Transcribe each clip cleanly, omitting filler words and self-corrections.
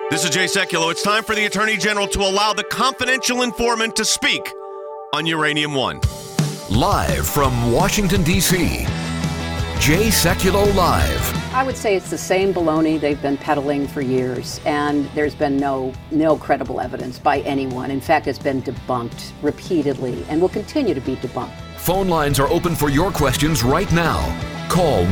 This is Jay Sekulow. It's time for the Attorney General to allow the confidential informant to speak on Uranium One. Live from Washington, D.C., Jay Sekulow Live. I would say it's the same baloney they've been peddling for years, and there's been no credible evidence by anyone. In fact, it's been debunked repeatedly and will continue to be debunked. Phone lines are open for your questions right now. Call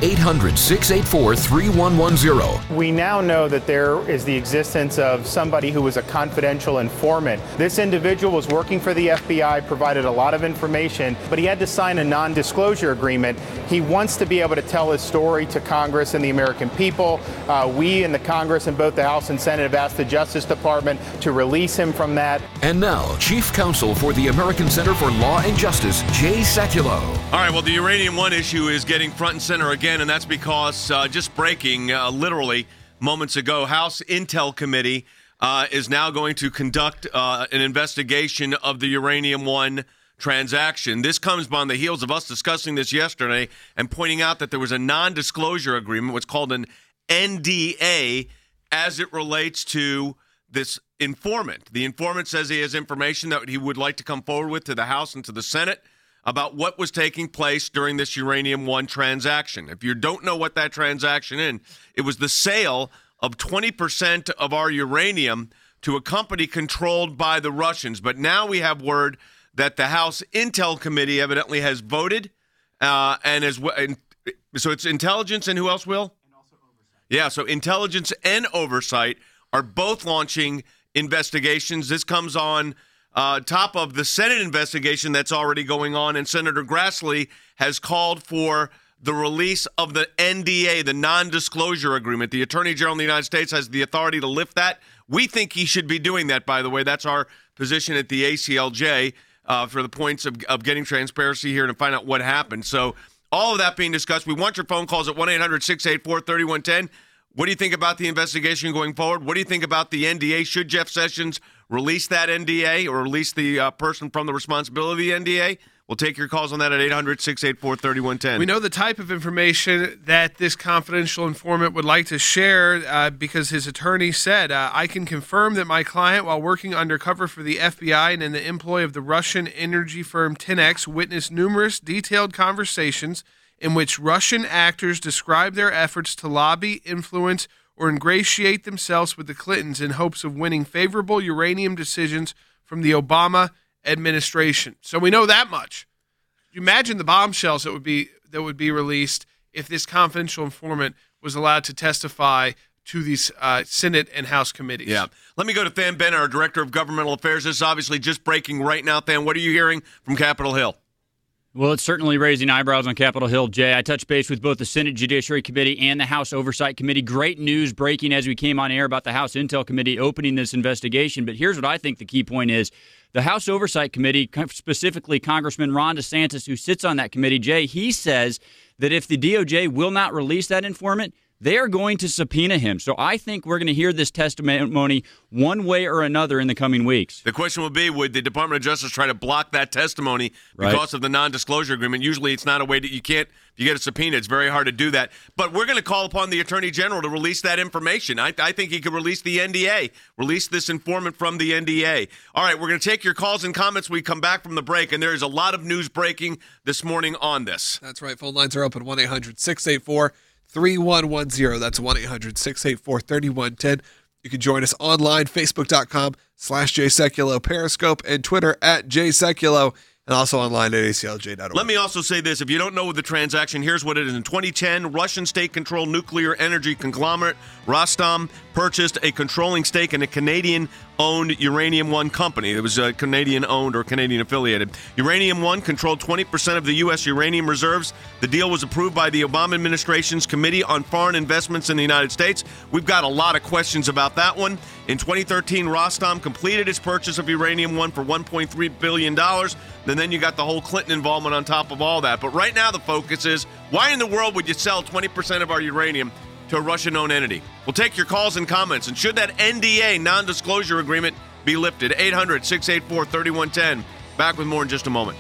1-800-684-3110. We now know that there is the existence of somebody who was a confidential informant. This individual was working for the FBI, provided a lot of information, but he had to sign a non-disclosure agreement. He wants to be able to tell his story to Congress and the American people. We in the Congress in both the House and Senate have asked the Justice Department to release him from that. And now, Chief Counsel for the American Center for Law and Justice, Jay Sekulow. All right, well, the Uranium One issue is getting front and center again, and that's because just breaking literally moments ago, House Intel Committee is now going to conduct an investigation of the Uranium One transaction. This comes on the heels of us discussing this yesterday and pointing out that there was a non-disclosure agreement, what's called an NDA, as it relates to this informant. The informant says he has information that he would like to come forward with to the House and to the Senate about what was taking place during this Uranium One transaction. If you don't know what that transaction is, it was the sale of 20% of our uranium to a company controlled by the Russians. But now we have word that the House Intel Committee evidently has voted, so it's intelligence and who else will? And also oversight. Yeah, so intelligence and oversight are both launching investigations. This comes on top of the Senate investigation that's already going on, and Senator Grassley has called for the release of the NDA, the non-disclosure agreement. The Attorney General of the United States has the authority to lift that. We think he should be doing that, by the way. That's our position at the ACLJ for the points of getting transparency here to find out what happened. So all of that being discussed, we want your phone calls at 1-800-684-3110. What do you think about the investigation going forward? What do you think about the NDA? Should Jeff Sessions release that NDA or release the person from the responsibility of the NDA? We'll take your calls on that at 800-684-3110. We know the type of information that this confidential informant would like to share because his attorney said, I can confirm that my client, while working undercover for the FBI and in the employ of the Russian energy firm Tenex, witnessed numerous detailed conversations in which Russian actors described their efforts to lobby, influence, or ingratiate themselves with the Clintons in hopes of winning favorable uranium decisions from the Obama administration. So we know that much. You imagine the bombshells that would be released if this confidential informant was allowed to testify to these Senate and House committees. Yeah. Let me go to Than Bennett, our Director of Governmental Affairs. This is obviously just breaking right now. Than, what are you hearing from Capitol Hill? Well, it's certainly raising eyebrows on Capitol Hill, Jay. I touched base with both the Senate Judiciary Committee and the House Oversight Committee. Great news breaking as we came on air about the House Intel Committee opening this investigation. But here's what I think the key point is. The House Oversight Committee, specifically Congressman Ron DeSantis, who sits on that committee, Jay, he says that if the DOJ will not release that informant, they are going to subpoena him. So I think we're going to hear this testimony one way or another in the coming weeks. The question will be, would the Department of Justice try to block that testimony because of the non-disclosure agreement? Usually it's not a way that you can't, if you get a subpoena, it's very hard to do that. But we're going to call upon the Attorney General to release that information. I think he could release the NDA, release this informant from the NDA. All right, we're going to take your calls and comments when we come back from the break, and there is a lot of news breaking this morning on this. That's right. Phone lines are open, 1-800-684-3110. That's 1-800-684-3110. You can join us online, facebook.com/Jay Sekulow, Periscope, and Twitter at Jay Sekulow, and also online at aclj.org. Let me also say this. If you don't know the transaction, here's what it is. In 2010, Russian state-controlled nuclear energy conglomerate Rostom purchased a controlling stake in a Canadian-owned Uranium One company. It was Canadian-owned or Canadian-affiliated. Uranium One controlled 20% of the U.S. uranium reserves. The deal was approved by the Obama administration's Committee on Foreign Investments in the United States. We've got a lot of questions about that one. In 2013, Rostom completed its purchase of Uranium One for $1.3 billion. And then you got the whole Clinton involvement on top of all that. But right now the focus is, why in the world would you sell 20% of our uranium to a Russian-owned entity? We'll take your calls and comments. And should that NDA, non-disclosure agreement, be lifted? 800-684-3110. Back with more in just a moment.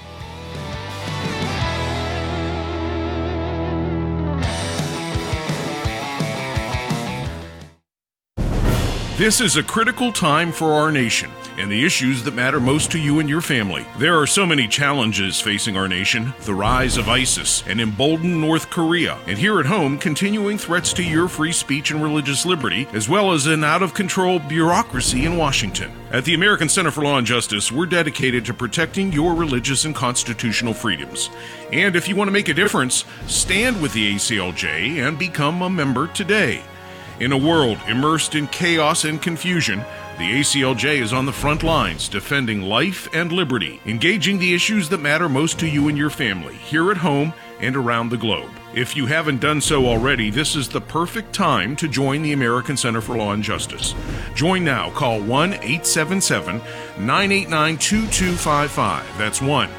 This is a critical time for our nation and the issues that matter most to you and your family. There are so many challenges facing our nation: the rise of ISIS, an emboldened North Korea, and here at home, continuing threats to your free speech and religious liberty, as well as an out-of-control bureaucracy in Washington. At the American Center for Law and Justice, we're dedicated to protecting your religious and constitutional freedoms. And if you want to make a difference, stand with the ACLJ and become a member today. In a world immersed in chaos and confusion, the ACLJ is on the front lines defending life and liberty, engaging the issues that matter most to you and your family, here at home and around the globe. If you haven't done so already, this is the perfect time to join the American Center for Law and Justice. Join now. Call 1-877-989-2255. That's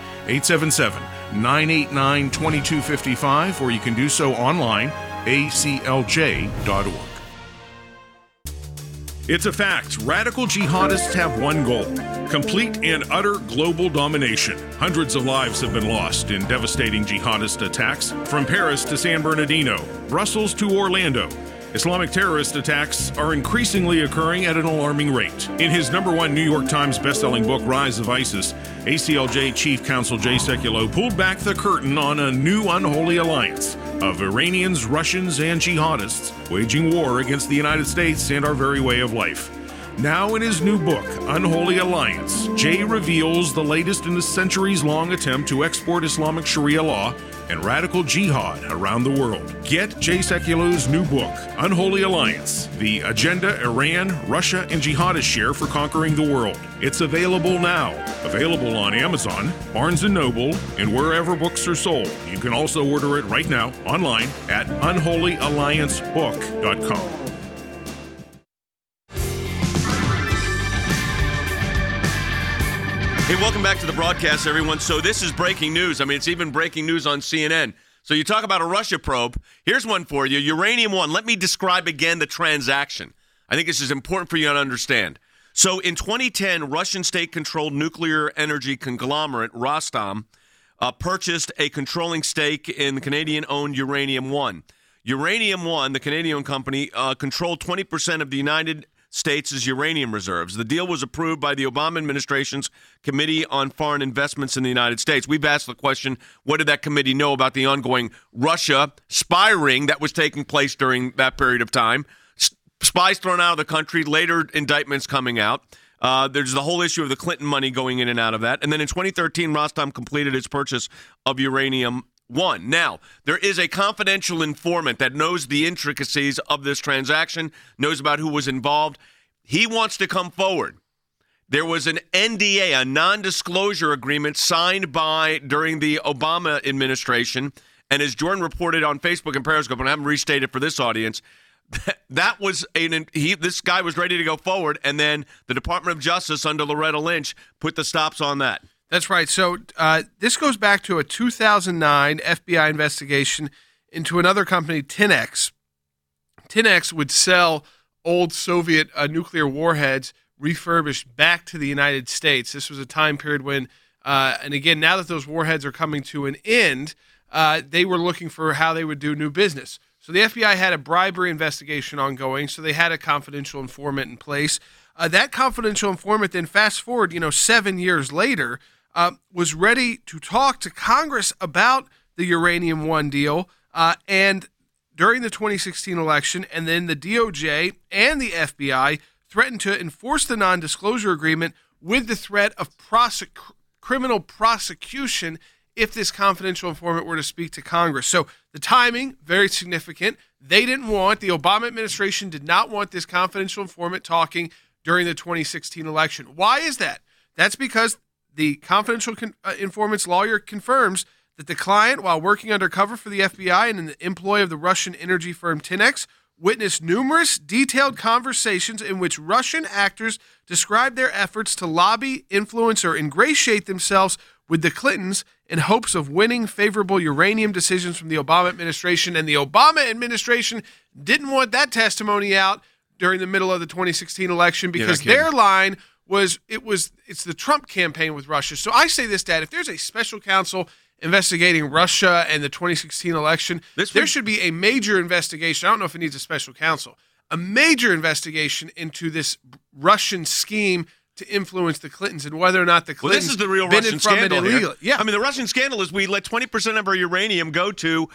1-877-989-2255, or you can do so online, aclj.org. It's a fact. Radical jihadists have one goal: complete and utter global domination. Hundreds of lives have been lost in devastating jihadist attacks, from Paris to San Bernardino, Brussels to Orlando. Islamic terrorist attacks are increasingly occurring at an alarming rate. In his #1 New York Times bestselling book, Rise of ISIS, ACLJ Chief Counsel Jay Sekulow pulled back the curtain on a new unholy alliance of Iranians, Russians, and jihadists waging war against the United States and our very way of life. Now in his new book, Unholy Alliance, Jay reveals the latest in a centuries-long attempt to export Islamic Sharia law and radical jihad around the world. Get Jay Sekulow's new book, Unholy Alliance, the agenda Iran, Russia, and jihadists share for conquering the world. It's available now. Available on Amazon, Barnes & Noble, and wherever books are sold. You can also order it right now online at unholyalliancebook.com. Hey, welcome back to the broadcast, everyone. So this is breaking news. I mean, it's even breaking news on CNN. So you talk about a Russia probe. Here's one for you. Uranium One. Let me describe again the transaction. I think this is important for you to understand. So in 2010, Russian state-controlled nuclear energy conglomerate Rostom purchased a controlling stake in the Canadian-owned Uranium One. Uranium One, the Canadian company, controlled 20% of the United States' uranium reserves. The deal was approved by the Obama administration's Committee on Foreign Investments in the United States. We've asked the question, what did that committee know about the ongoing Russia spy ring that was taking place during that period of time? Spies thrown out of the country, later indictments coming out. There's the whole issue of the Clinton money going in and out of that. And then in 2013, Rostom completed its purchase of Uranium One. Now, there is a confidential informant that knows the intricacies of this transaction, knows about who was involved. He wants to come forward. There was an NDA, a non-disclosure agreement signed during the Obama administration. And as Jordan reported on Facebook and Periscope, and I haven't restated for this audience, that was this guy was ready to go forward. And then the Department of Justice under Loretta Lynch put the stops on that. That's right. So this goes back to a 2009 FBI investigation into another company, Tinex. Tinex would sell old Soviet nuclear warheads refurbished back to the United States. This was a time period when, and again, now that those warheads are coming to an end, they were looking for how they would do new business. So the FBI had a bribery investigation ongoing, so they had a confidential informant in place. That confidential informant then, fast forward, 7 years later, was ready to talk to Congress about the Uranium One deal, and during the 2016 election, and then the DOJ and the FBI threatened to enforce the non-disclosure agreement with the threat of criminal prosecution if this confidential informant were to speak to Congress. So the timing, very significant. The Obama administration did not want this confidential informant talking during the 2016 election. Why is that? That's because the confidential informant's lawyer confirms that the client, while working undercover for the FBI and in the employ of the Russian energy firm Tinex, witnessed numerous detailed conversations in which Russian actors described their efforts to lobby, influence, or ingratiate themselves with the Clintons in hopes of winning favorable uranium decisions from the Obama administration. And the Obama administration didn't want that testimony out during the middle of the 2016 election because their line was it's the Trump campaign with Russia. So I say this, Dad, if there's a special counsel investigating Russia and the 2016 election, there should be a major investigation. I don't know if it needs a special counsel. a major investigation into this Russian scheme to influence the Clintons and whether or not the Clintons this is the real benefited Russian from scandal it illegally. here. Yeah, I mean, the Russian scandal is we let 20% of our uranium go to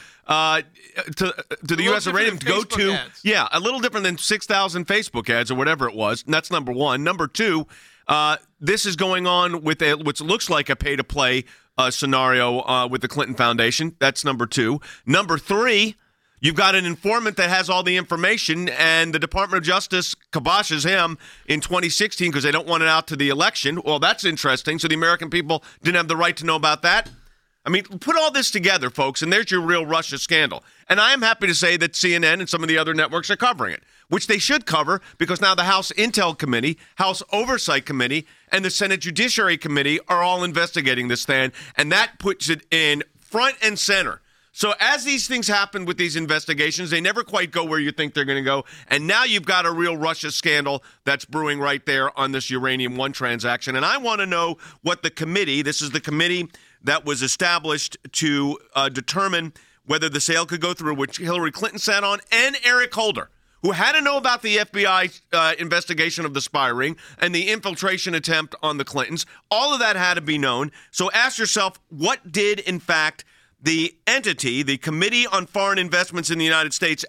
the U.S. uranium to go to ads. a little different than 6,000 Facebook ads or whatever it was. And that's number one. Number two, this is going on with which looks like a pay-to-play scenario with the Clinton Foundation. That's number two. Number three, you've got an informant that has all the information, and the Department of Justice kiboshes him in 2016 because they don't want it out to the election. Well, that's interesting. So the American people didn't have the right to know about that? I mean, put all this together, folks, and there's your real Russia scandal. And I am happy to say that CNN and some of the other networks are covering it, which they should cover because now the House Intel Committee, House Oversight Committee, and the Senate Judiciary Committee are all investigating this thing, and that puts it in front and center. So as these things happen with these investigations, they never quite go where you think they're going to go. And now you've got a real Russia scandal that's brewing right there on this Uranium One transaction. And I want to know what the committee, this is the committee that was established to determine whether the sale could go through, which Hillary Clinton sat on, and Eric Holder, who had to know about the FBI investigation of the spy ring and the infiltration attempt on the Clintons. All of that had to be known. So ask yourself, what did, in fact, the entity, the Committee on Foreign Investments in the United States,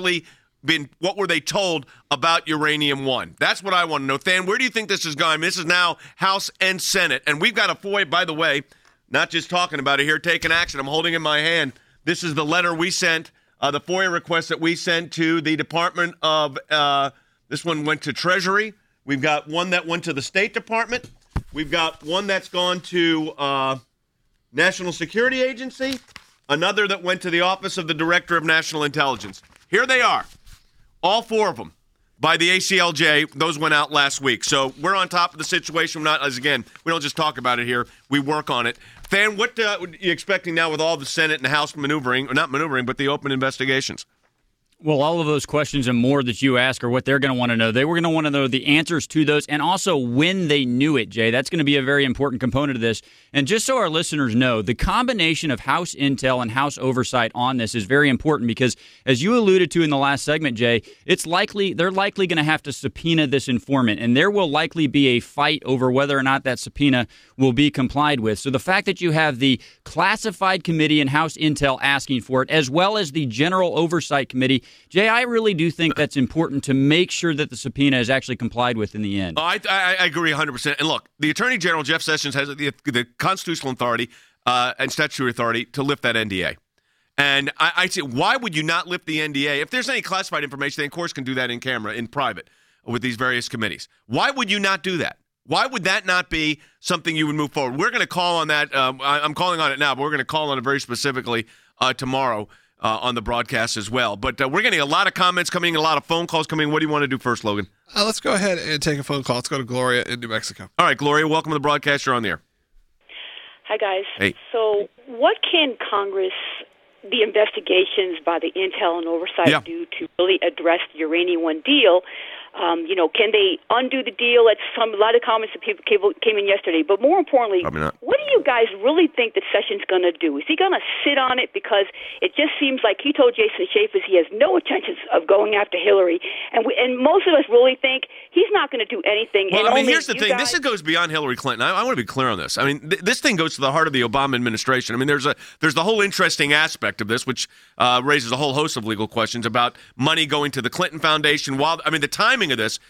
what were they told about Uranium One? That's what I want to know. Than, where do you think this is going? This is now House and Senate. And we've got a FOIA, by the way, not just talking about it here, taking action. I'm holding in my hand. This is the letter we sent, the FOIA request that we sent to the Department of, this one went to Treasury. We've got one that went to the State Department. We've got one that's gone to National Security Agency, another that went to the Office of the Director of National Intelligence. Here they are, all four of them, by the ACLJ. Those went out last week. So we're on top of the situation. We don't just talk about it here. We work on it. Than, what are you expecting now with all the Senate and the House maneuvering, or not maneuvering, but the open investigations? Well, all of those questions and more that you ask are what they're going to want to know. They were going to want to know the answers to those and also when they knew it, Jay. That's going to be a very important component of this. And just so our listeners know, the combination of House Intel and House Oversight on this is very important because, as you alluded to in the last segment, Jay, they're likely going to have to subpoena this informant, and there will likely be a fight over whether or not that subpoena will be complied with. So the fact that you have the classified committee and House Intel asking for it, as well as the General Oversight Committee, Jay, I really do think that's important to make sure that the subpoena is actually complied with in the end. I agree 100%. And look, the Attorney General, Jeff Sessions, has the constitutional authority and statutory authority to lift that NDA. And I say, why would you not lift the NDA? If there's any classified information, they, of course, can do that in camera, in private, with these various committees. Why would you not do that? Why would that not be something you would move forward? We're going to call on that. I'm calling on it now, but we're going to call on it very specifically tomorrow. On the broadcast as well. But we're getting a lot of comments coming, a lot of phone calls coming. What do you want to do first, Logan? Let's go ahead and take a phone call. Let's go to Gloria in New Mexico. All right, Gloria, welcome to the broadcast. You're on the air. Hi, guys. Hey. So what can Congress, the investigations by the Intel and Oversight do to really address the Uranium One deal? Can they undo the deal? A lot of comments that people came in yesterday. But more importantly, what do you guys really think that Sessions going to do? Is he going to sit on it? Because it just seems like he told Jason Chaffetz he has no intentions of going after Hillary. And most of us really think he's not going to do anything. Well, here's the thing. This goes beyond Hillary Clinton. I want to be clear on this. This thing goes to the heart of the Obama administration. There's the whole interesting aspect of this, which raises a whole host of legal questions about money going to the Clinton Foundation. The timing of this,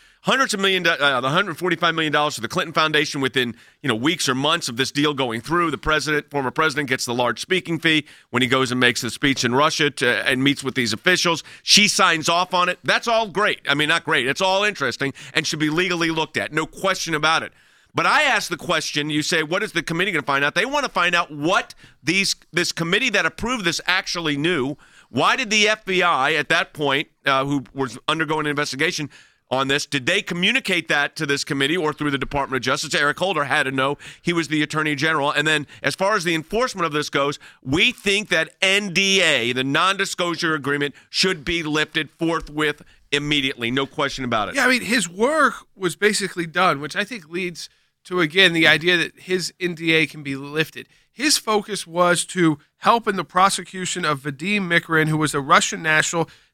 $145 million to the Clinton Foundation within weeks or months of this deal going through. The former president, gets the large speaking fee when he goes and makes the speech in Russia and meets with these officials. She signs off on it. That's all great. Not great. It's all interesting and should be legally looked at. No question about it. But I ask the question, you say, what is the committee going to find out? They want to find out what this committee that approved this actually knew. Why did the FBI at that point, who was undergoing an investigation on this, did they communicate that to this committee or through the Department of Justice? Eric Holder had to know. He was the Attorney General. And then as far as the enforcement of this goes, we think that NDA, the non-disclosure agreement, should be lifted forthwith immediately. No question about it. Yeah, his work was basically done, which I think leads to, again, the idea that his NDA can be lifted. His focus was to help in the prosecution of Vadim Mikrin, who was a Russian national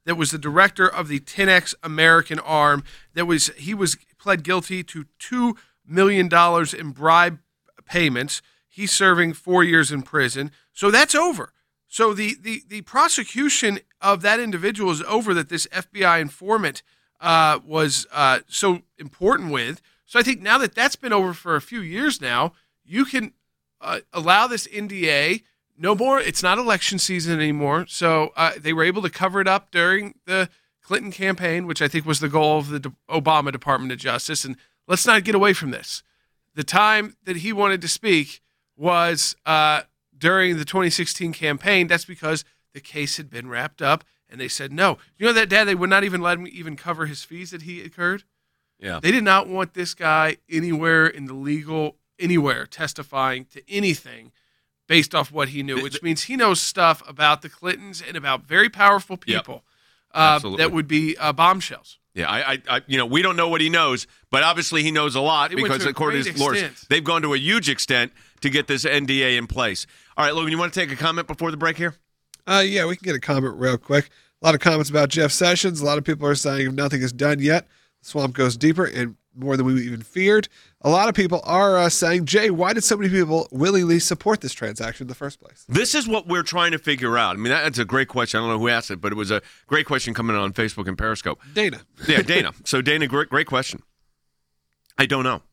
that was the director of the 10X American arm. He was pled guilty to $2 million in bribe payments. He's serving 4 years in prison. So that's over. So the prosecution of that individual is over, that this FBI informant was so important with. So I think now that that's been over for a few years now, you can allow this NDA. No more. It's not election season anymore. So they were able to cover it up during the Clinton campaign, which I think was the goal of the Obama Department of Justice. And let's not get away from this. The time that he wanted to speak was during the 2016 campaign. That's because the case had been wrapped up, and they said no. You know that, Dad, they would not even let him even cover his fees that he incurred? Yeah. They did not want this guy anywhere in the legal, anywhere testifying to anything based off what he knew, which means he knows stuff about the Clintons and about very powerful people that would be bombshells. Yeah, I we don't know what he knows, but obviously he knows a lot because according to his lawyers, they've gone to a huge extent to get this NDA in place. All right, Logan, you want to take a comment before the break here? Yeah, we can get a comment real quick. A lot of comments about Jeff Sessions. A lot of people are saying if nothing is done yet, the swamp goes deeper and more than we even feared. A lot of people are saying, Jay, why did so many people willingly support this transaction in the first place? This is what we're trying to figure out. I mean, that's a great question. I don't know who asked it, but it was a great question coming in on Facebook and Periscope. Dana. Yeah, Dana. So, Dana, great question. I don't know.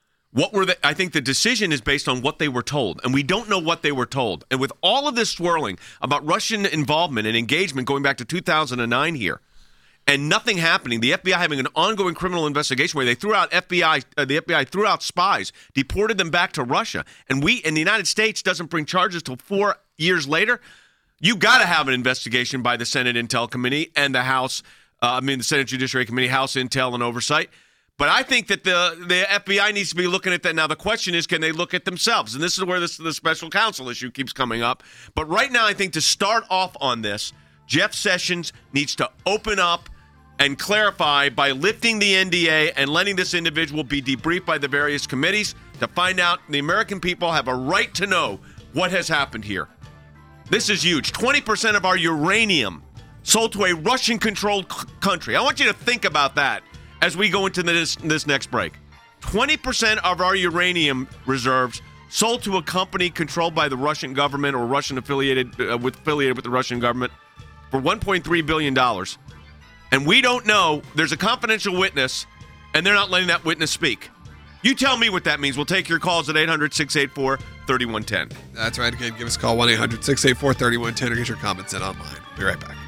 I think the decision is based on what they were told, and we don't know what they were told. And with all of this swirling about Russian involvement and engagement going back to 2009 here, and nothing happening, the FBI having an ongoing criminal investigation where they threw out the FBI threw out spies, deported them back to Russia, and the United States doesn't bring charges till 4 years later. You got to have an investigation by the Senate Intel Committee and the House, the Senate Judiciary Committee, House Intel and Oversight. But I think that the FBI needs to be looking at that. Now, the question is, can they look at themselves? And this is where the special counsel issue keeps coming up. But right now, I think to start off on this, Jeff Sessions needs to open up and clarify by lifting the NDA and letting this individual be debriefed by the various committees to find out the American people have a right to know what has happened here. This is huge. 20% of our uranium sold to a Russian-controlled country. I want you to think about that as we go into this next break. 20% of our uranium reserves sold to a company controlled by the Russian government or Russian affiliated with the Russian government for $1.3 billion. And we don't know. There's a confidential witness, and they're not letting that witness speak. You tell me what that means. We'll take your calls at 800-684-3110. That's right. Again, give us a call, 1-800-684-3110, or get your comments in online. Be right back.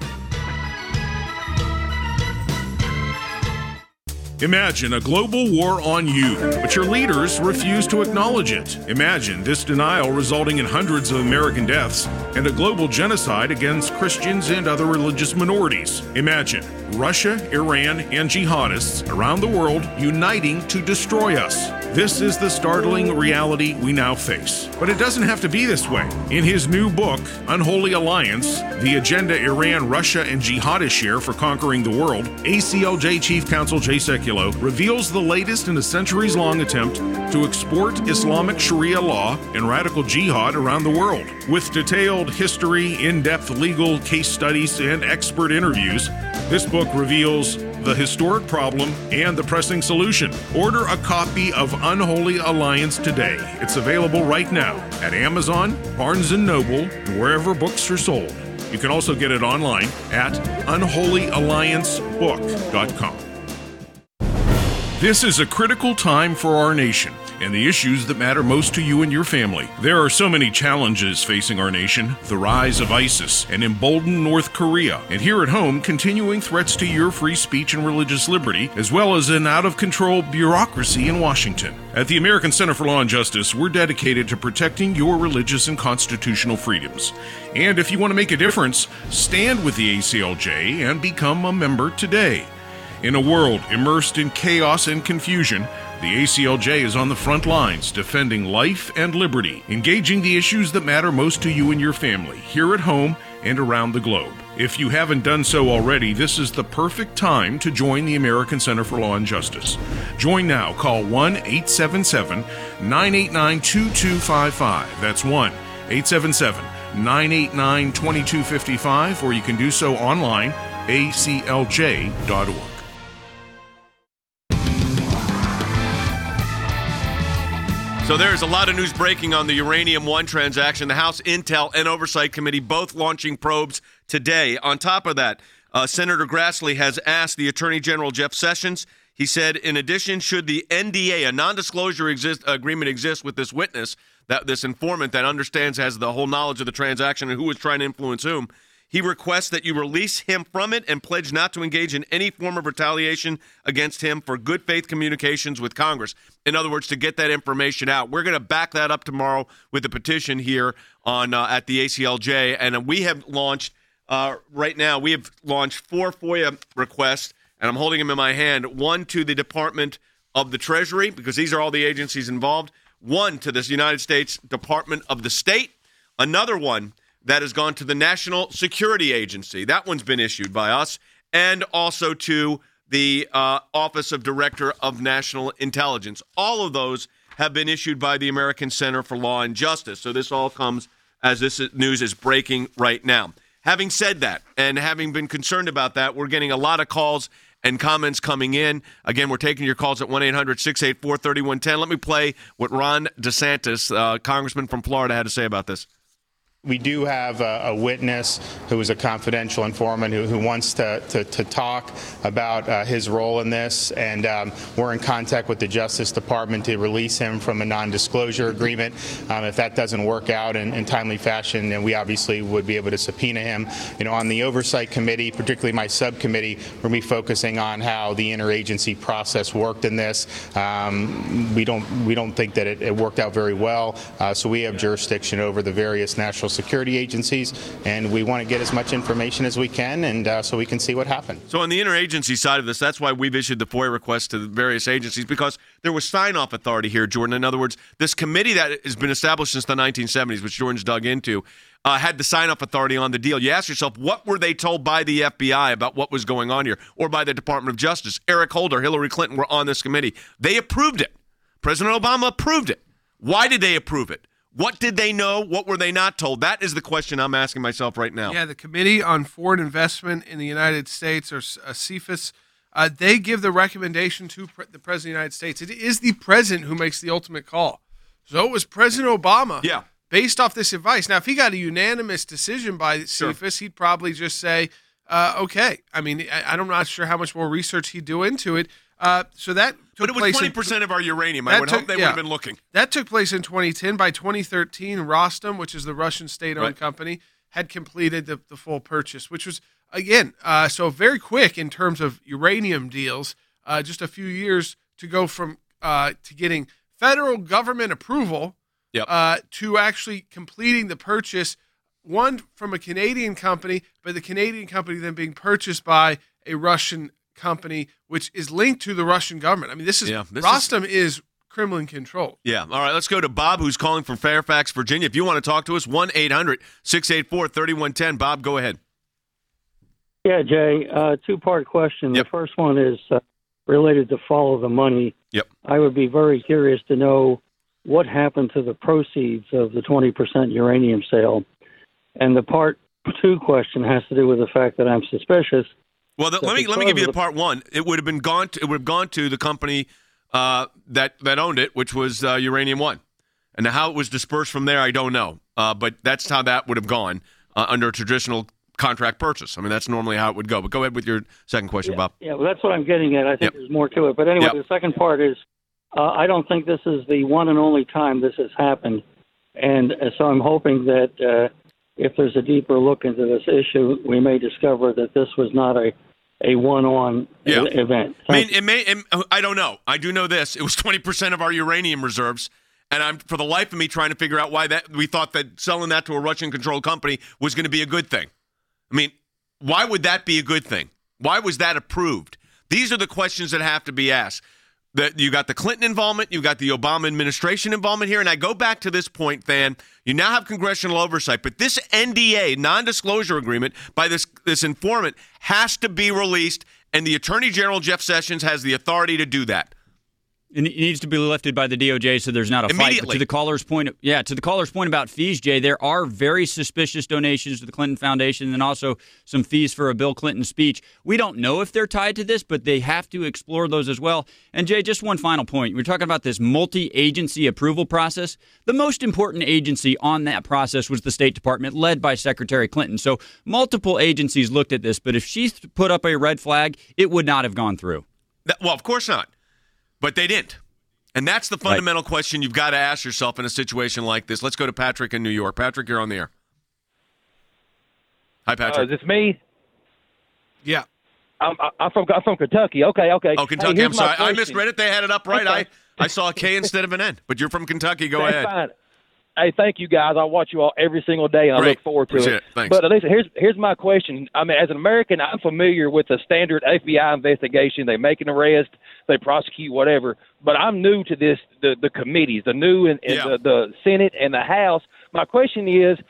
Imagine a global war on you, but your leaders refuse to acknowledge it. Imagine this denial resulting in hundreds of American deaths and a global genocide against Christians and other religious minorities. Imagine Russia, Iran, and jihadists around the world uniting to destroy us. This is the startling reality we now face. But it doesn't have to be this way. In his new book, Unholy Alliance, The Agenda Iran, Russia, and Jihadists Share for Conquering the World, ACLJ Chief Counsel Jay Sekulow reveals the latest in a centuries-long attempt to export Islamic Sharia law and radical jihad around the world. With detailed history, in-depth legal case studies, and expert interviews, this book reveals the historic problem and the pressing solution. Order a copy of Unholy Alliance today. It's available right now at Amazon, Barnes & Noble, and wherever books are sold. You can also get it online at unholyalliancebook.com. This is a critical time for our nation and the issues that matter most to you and your family. There are so many challenges facing our nation: the rise of ISIS, an emboldened North Korea, and here at home, continuing threats to your free speech and religious liberty, as well as an out-of-control bureaucracy in Washington. At the American Center for Law and Justice, we're dedicated to protecting your religious and constitutional freedoms. And if you want to make a difference, stand with the ACLJ and become a member today. In a world immersed in chaos and confusion, the ACLJ is on the front lines defending life and liberty, engaging the issues that matter most to you and your family, here at home and around the globe. If you haven't done so already, this is the perfect time to join the American Center for Law and Justice. Join now. Call 1-877-989-2255. That's 1-877-989-2255. 989-2255, or you can do so online, aclj.org. So there's a lot of news breaking on the Uranium One transaction. The House Intel and Oversight Committee both launching probes today. On top of that, Senator Grassley has asked the Attorney General Jeff Sessions. He said, in addition, should the NDA, a non-disclosure agreement, exist with this witness, that this informant that understands, has the whole knowledge of the transaction and who was trying to influence whom, he requests that you release him from it and pledge not to engage in any form of retaliation against him for good faith communications with Congress. In other words, to get that information out. We're going to back that up tomorrow with a petition here on at the ACLJ. And we have launched, right now, we have launched 4 FOIA requests, and I'm holding them in my hand. 1 to the Department of the Treasury, because these are all the agencies involved. 1 to the United States Department of the State. Another one that has gone to the National Security Agency. That one's been issued by us. And also to the Office of Director of National Intelligence. All of those have been issued by the American Center for Law and Justice. So this all comes as this news is breaking right now. Having said that, and having been concerned about that, we're getting a lot of calls and comments coming in. Again, we're taking your calls at 1-800-684-3110. Let me play what Ron DeSantis, congressman from Florida, had to say about this. We do have a witness who is a confidential informant who wants to talk about his role in this, and we're in contact with the Justice Department to release him from a non-disclosure agreement. If that doesn't work out in timely fashion, then we obviously would be able to subpoena him. On the Oversight Committee, particularly my subcommittee, we're going to be focusing on how the interagency process worked in this. We don't think that it worked out very well, so we have jurisdiction over the various national security agencies, and we want to get as much information as we can, and so we can see what happened. So on the interagency side of this, that's why we've issued the FOIA requests to the various agencies, because there was sign-off authority here, Jordan. In other words, this committee that has been established since the 1970s, which Jordan's dug into, had the sign-off authority on the deal. You ask yourself, what were they told by the FBI about what was going on here, or by the Department of Justice? Eric Holder, Hillary Clinton were on this committee. They approved it. President Obama approved it. Why did they approve it? What did they know? What were they not told? That is the question I'm asking myself right now. Yeah, the Committee on Foreign Investment in the United States, or CFIUS, they give the recommendation to the President of the United States. It is the President who makes the ultimate call. So it was President Obama, based off this advice. Now, if he got a unanimous decision by CFIUS, he'd probably just say, okay. I mean, I'm not sure how much more research he'd do into it. So that took But it was 20% of our uranium. I would hope they would have been looking. That took place in 2010. By 2013, Rosneft, which is the Russian state-owned company, had completed the full purchase, which was, again, so very quick in terms of uranium deals, just a few years to go from to getting federal government approval to actually completing the purchase, one from a Canadian company, but the Canadian company then being purchased by a Russian company, which is linked to the Russian government. I mean, Rosneft is Kremlin controlled. Yeah. All right. Let's go to Bob, who's calling from Fairfax, Virginia. If you want to talk to us, 1-800-684-3110. Bob, go ahead. Yeah, Jay, two-part question. The first one is related to follow the money. I would be very curious to know what happened to the proceeds of the 20% uranium sale. And the part two question has to do with the fact that I'm suspicious. Well, let me give you the part one. It would have gone to the company that owned it, which was Uranium One, and how it was dispersed from there, I don't know. But that's how that would have gone under a traditional contract purchase. I mean, that's normally how it would go. But go ahead with your second question, Bob. Yeah, well, that's what I'm getting at. I think there's more to it. But anyway, the second part is I don't think this is the one and only time this has happened, and so I'm hoping that if there's a deeper look into this issue, we may discover that this was not a one-on event. I don't know. I do know this. It was 20% of our uranium reserves, and I'm for the life of me trying to figure out why we thought that selling that to a Russian-controlled company was going to be a good thing. I mean, why would that be a good thing? Why was that approved? These are the questions that have to be asked. You got the Clinton involvement, you got the Obama administration involvement here, and I go back to this point, Van. You now have congressional oversight, but this NDA, non-disclosure agreement, by this informant has to be released, and the Attorney General, Jeff Sessions, has the authority to do that. It needs to be lifted by the DOJ so there's not a fight. But to the caller's point, about fees, Jay, there are very suspicious donations to the Clinton Foundation and also some fees for a Bill Clinton speech. We don't know if they're tied to this, but they have to explore those as well. And Jay, just one final point. We're talking about this multi-agency approval process. The most important agency on that process was the State Department, led by Secretary Clinton. So multiple agencies looked at this, but if she put up a red flag, it would not have gone through. Well, of course not. But they didn't. And that's the fundamental question you've got to ask yourself in a situation like this. Let's go to Patrick in New York. Patrick, you're on the air. Hi, Patrick. Is this me? Yeah. I'm from Kentucky. Okay. Oh, Kentucky. I'm sorry. I misread it. They had it up right. Okay. I saw a K instead of an N. But you're from Kentucky. Go ahead. Fine. Hey, thank you, guys. I watch you all every single day, and I look forward to it. Thanks. But listen, here's my question. I mean, as an American, I'm familiar with the standard FBI investigation. They make an arrest, they prosecute, whatever. But I'm new to this, the committees, the the Senate and the House. My question is,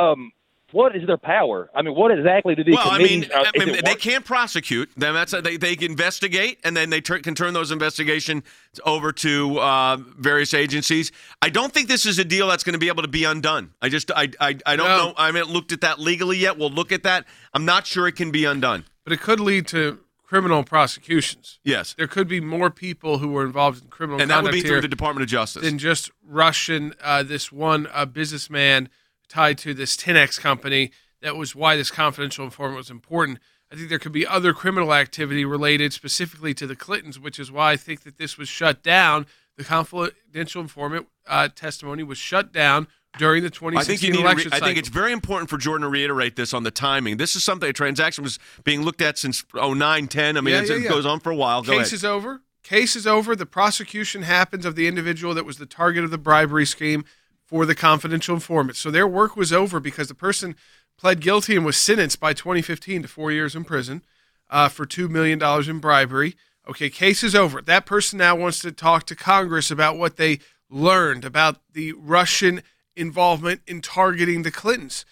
what is their power? I mean, what exactly do these committees? They can't prosecute them. They investigate, and then they can turn those investigations over to various agencies. I don't think this is a deal that's going to be able to be undone. I don't know. I haven't looked at that legally yet. We'll look at that. I'm not sure it can be undone. But it could lead to criminal prosecutions. Yes. There could be more people who were involved in criminal conduct, and that would be through the Department of Justice, than just Russian, this one businessman tied to this 10X company. That was why this confidential informant was important. I think there could be other criminal activity related specifically to the Clintons, which is why I think that this was shut down. The confidential informant testimony was shut down during the 2016 election cycle. I think it's very important for Jordan to reiterate this on the timing. This is something, a transaction was being looked at since 2009-10. I mean, it goes on for a while. Case is over. Case is over. The prosecution happens of the individual that was the target of the bribery scheme for the confidential informant. So their work was over because the person pled guilty and was sentenced by 2015 to 4 years in prison for $2 million in bribery. Okay, case is over. That person now wants to talk to Congress about what they learned about the Russian involvement in targeting the Clintons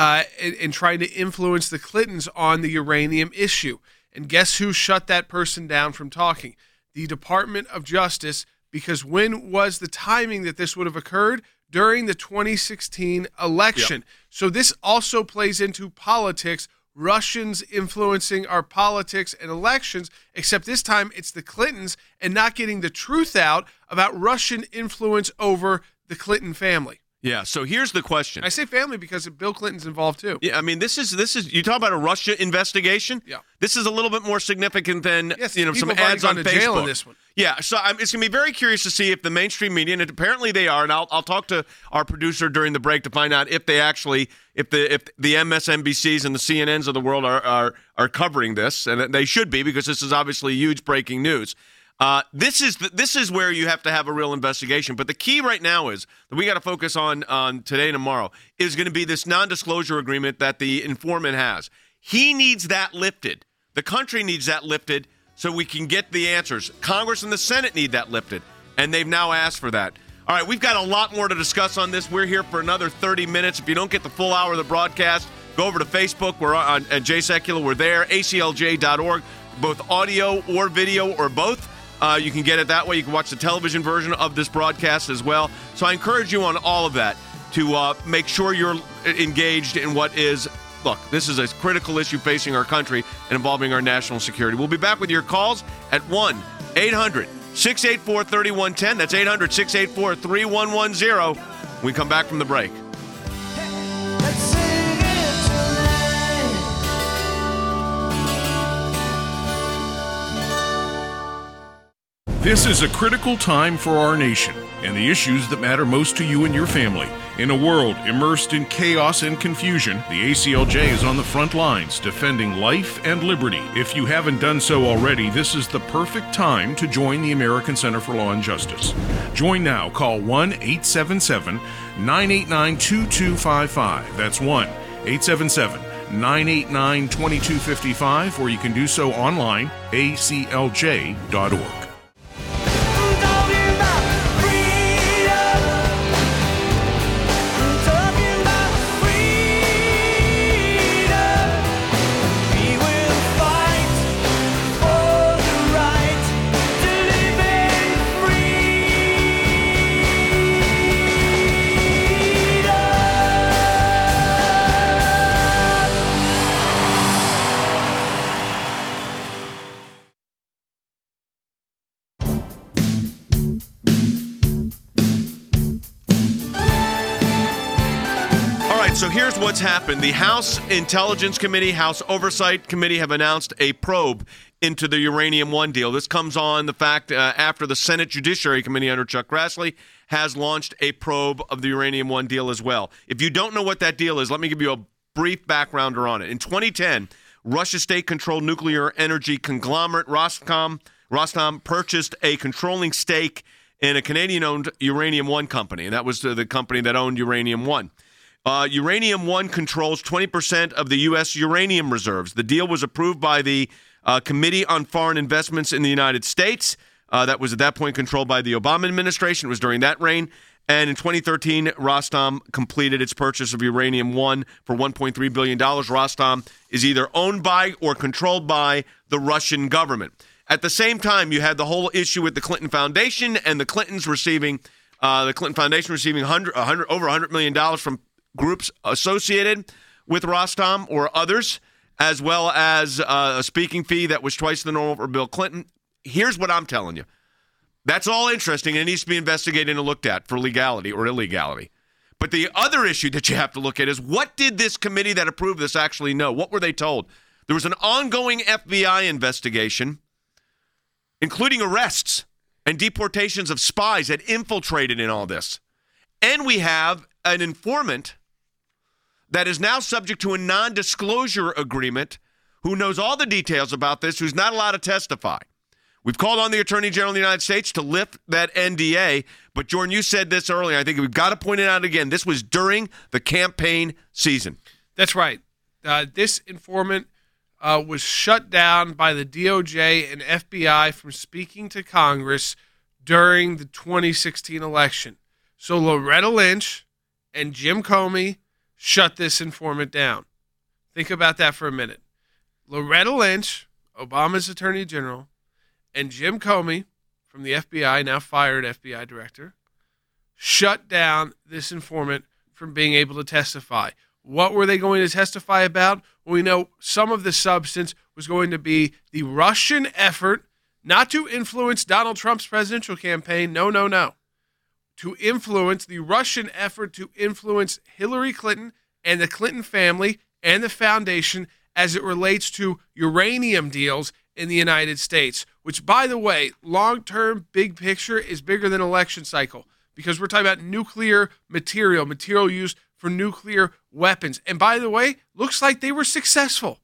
and trying to influence the Clintons on the uranium issue. And guess who shut that person down from talking? The Department of Justice, because when was the timing that this would have occurred? During the 2016 election. Yep. So this also plays into politics, Russians influencing our politics and elections, except this time it's the Clintons and not getting the truth out about Russian influence over the Clinton family. Yeah, so here's the question. I say family because Bill Clinton's involved too. Yeah, I mean, this is you talk about a Russia investigation? Yeah. This is a little bit more significant than some ads on Facebook. Jail in this one. Yeah, so it's going to be very curious to see if the mainstream media, and apparently they are, and I'll talk to our producer during the break to find out if they actually, if the MSNBCs and the CNNs of the world are covering this, and they should be because this is obviously huge breaking news. This is where you have to have a real investigation. But the key right now is that we got to focus on today and tomorrow is going to be this non-disclosure agreement that the informant has. He needs that lifted. The country needs that lifted so we can get the answers. Congress and the Senate need that lifted, and they've now asked for that. All right, we've got a lot more to discuss on this. We're here for another 30 minutes. If you don't get the full hour of the broadcast, go over to Facebook. We're on at Jay Sekulow. We're there, aclj.org, both audio or video or both. You can get it that way. You can watch the television version of this broadcast as well. So I encourage you on all of that to make sure you're engaged in what is, look, this is a critical issue facing our country and involving our national security. We'll be back with your calls at 1-800-684-3110. That's 800-684-3110. We come back from the break. This is a critical time for our nation and the issues that matter most to you and your family. In a world immersed in chaos and confusion, the ACLJ is on the front lines defending life and liberty. If you haven't done so already, this is the perfect time to join the American Center for Law and Justice. Join now. Call 1-877-989-2255. That's 1-877-989-2255, or you can do so online, aclj.org. right, so here's what's happened. The House Intelligence Committee, House Oversight Committee have announced a probe into the Uranium One deal. This comes on the fact after the Senate Judiciary Committee under Chuck Grassley has launched a probe of the Uranium One deal as well. If you don't know what that deal is, let me give you a brief backgrounder on it. In 2010, Russia state-controlled nuclear energy conglomerate Rosneft purchased a controlling stake in a Canadian-owned Uranium One company, and that was the company that owned Uranium One. Uranium One controls 20% of the U.S. uranium reserves. The deal was approved by the Committee on Foreign Investments in the United States. That was at that point controlled by the Obama administration. It was during that reign. And in 2013, Rosneft completed its purchase of Uranium One for $1.3 billion. Rosneft is either owned by or controlled by the Russian government. At the same time, you had the whole issue with the Clinton Foundation and the Clintons receiving, the Clinton Foundation receiving over $100 million from groups associated with Rosneft or others, as well as a speaking fee that was twice the normal for Bill Clinton. Here's what I'm telling you. That's all interesting, and it needs to be investigated and looked at for legality or illegality. But the other issue that you have to look at is, what did this committee that approved this actually know? What were they told? There was an ongoing FBI investigation, including arrests and deportations of spies that infiltrated in all this. And we have an informant that is now subject to a non-disclosure agreement who knows all the details about this, who's not allowed to testify. We've called on the Attorney General of the United States to lift that NDA, but Jordan, you said this earlier. I think we've got to point it out again. This was during the campaign season. That's right. This informant was shut down by the DOJ and FBI from speaking to Congress during the 2016 election. So Loretta Lynch and Jim Comey shut this informant down. Think about that for a minute. Loretta Lynch, Obama's Attorney General, and Jim Comey from the FBI, now fired FBI director, shut down this informant from being able to testify. What were they going to testify about? Well, we know some of the substance was going to be the Russian effort not to influence Donald Trump's presidential campaign. No. To influence the Russian effort to influence Hillary Clinton and the Clinton family and the foundation as it relates to uranium deals in the United States, which, by the way, long-term, big picture is bigger than election cycle, because we're talking about nuclear material used for nuclear weapons. And by the way, looks like they were successful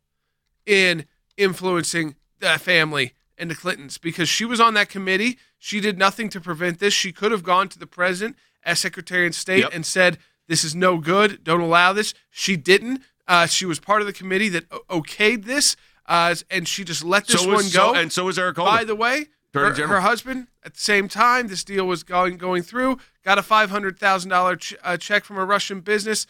in influencing the family and the Clintons, because she was on that committee. She did nothing to prevent this. She could have gone to the president as Secretary of State and said, this is no good, don't allow this. She didn't. She was part of the committee that okayed this, and she just let this one go. And so was Eric Holder. By the way, her husband, at the same time this deal was going through, got a $500,000 check from a Russian business,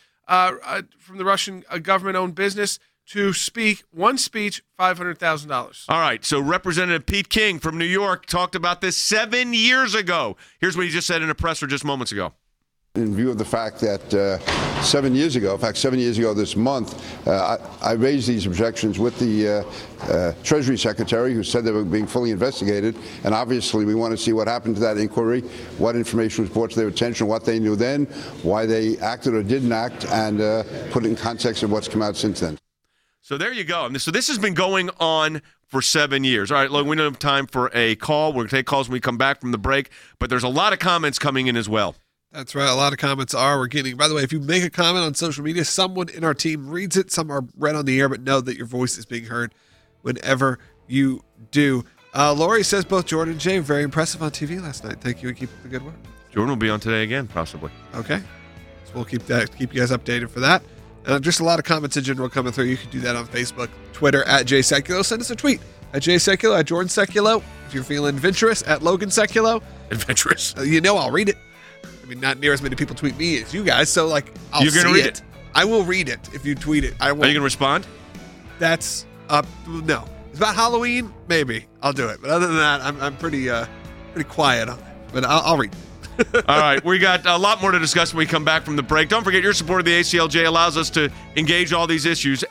from the Russian government-owned business, to speak one speech, $500,000. All right, so Representative Pete King from New York talked about this 7 years ago. Here's what he just said in a presser just moments ago. In view of the fact that 7 years ago, in fact, 7 years ago this month, I raised these objections with the Treasury Secretary, who said they were being fully investigated. And obviously, we want to see what happened to that inquiry, what information was brought to their attention, what they knew then, why they acted or didn't act, and put it in context of what's come out since then. So there you go. So this has been going on for 7 years. All right, look, we don't have time for a call. We're going to take calls when we come back from the break. But there's a lot of comments coming in as well. That's right. A lot of comments we're getting. By the way, if you make a comment on social media, someone in our team reads it. Some are read on the air, but know that your voice is being heard whenever you do. Lori says both Jordan and Jay very impressive on TV last night. Thank you, and keep up the good work. Jordan will be on today again, possibly. Okay. So we'll keep you guys updated for that. Just a lot of comments in general coming through. You can do that on Facebook, Twitter, at Jay Sekulow. Send us a tweet at Jay Sekulow, at Jordan Sekulow. If you're feeling adventurous, at Logan Sekulow. Adventurous. I'll read it. I mean, not near as many people tweet me as you guys, so I'll You're gonna read it. I will read it if you tweet it. I will. Are you gonna respond? That's up. No, it's about Halloween. Maybe I'll do it, but other than that, I'm pretty quiet on it. But I'll read. All right, we got a lot more to discuss when we come back from the break. Don't forget, your support of the ACLJ allows us to engage all these issues.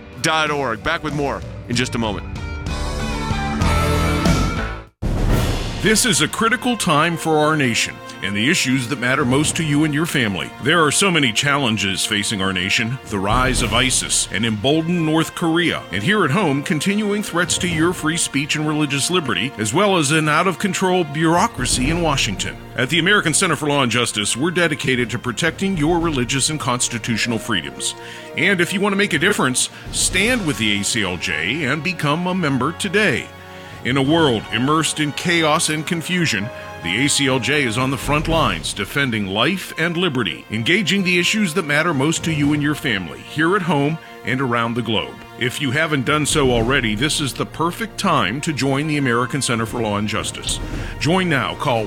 ACLJ.org. Back with more in just a moment. This is a critical time for our nation and the issues that matter most to you and your family. There are so many challenges facing our nation: the rise of ISIS, an emboldened North Korea, and here at home, continuing threats to your free speech and religious liberty, as well as an out-of-control bureaucracy in Washington. At the American Center for Law and Justice, we're dedicated to protecting your religious and constitutional freedoms. And if you want to make a difference, stand with the ACLJ and become a member today. In a world immersed in chaos and confusion, the ACLJ is on the front lines defending life and liberty, engaging the issues that matter most to you and your family, here at home and around the globe. If you haven't done so already, this is the perfect time to join the American Center for Law and Justice. Join now. Call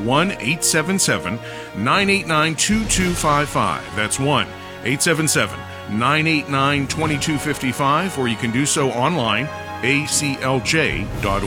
1-877-989-2255. That's 1-877-989-2255, or you can do so online, aclj.org.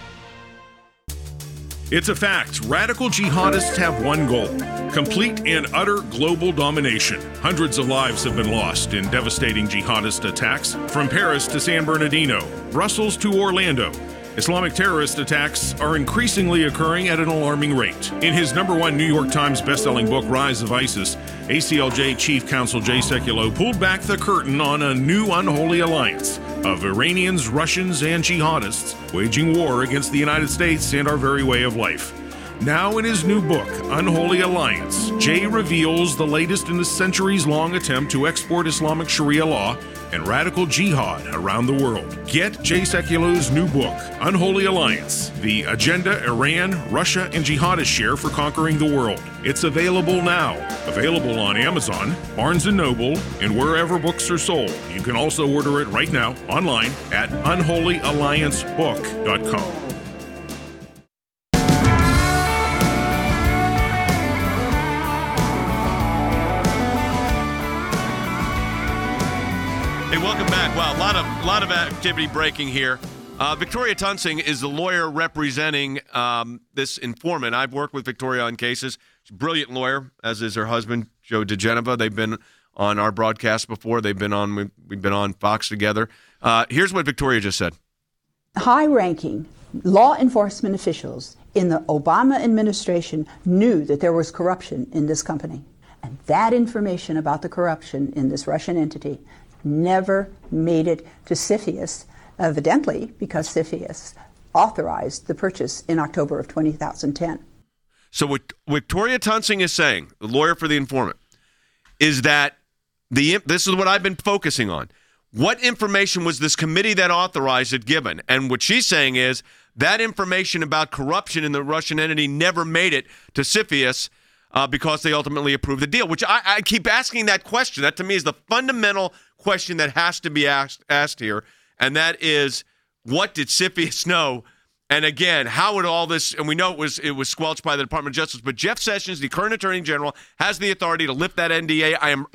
It's a fact. Radical jihadists have one goal: complete and utter global domination. Hundreds of lives have been lost in devastating jihadist attacks, from Paris to San Bernardino, Brussels to Orlando. Islamic terrorist attacks are increasingly occurring at an alarming rate. In his #1 New York Times bestselling book, Rise of ISIS, ACLJ Chief Counsel Jay Sekulow pulled back the curtain on a new unholy alliance of Iranians, Russians, and jihadists waging war against the United States and our very way of life. Now in his new book, Unholy Alliance, Jay reveals the latest in a centuries-long attempt to export Islamic Sharia law and radical jihad around the world. Get Jay Sekulow's new book, Unholy Alliance, The Agenda Iran, Russia, and Jihadists Share for Conquering the World. It's available now. Available on Amazon, Barnes & Noble, and wherever books are sold. You can also order it right now online at unholyalliancebook.com. Hey, welcome back. Wow, a lot of activity breaking here. Victoria Tunsing is the lawyer representing this informant. I've worked with Victoria on cases. She's a brilliant lawyer, as is her husband, Joe DeGeneva. They've been on our broadcast before. We've been on Fox together. Here's what Victoria just said. High-ranking law enforcement officials in the Obama administration knew that there was corruption in this company. And that information about the corruption in this Russian entity never made it to CFIUS, evidently because CFIUS authorized the purchase in October of 2010. So what Victoria Tunsing is saying, the lawyer for the informant, is that this is what I've been focusing on. What information was this committee that authorized it given? And what she's saying is that information about corruption in the Russian entity never made it to CFIUS because they ultimately approved the deal, which I keep asking that question. That, to me, is the fundamental question that has to be asked here, and that is, what did CFIUS know? And again, how would all this, and we know it was squelched by the Department of Justice, but Jeff Sessions, the current Attorney General, has the authority to lift that NDA.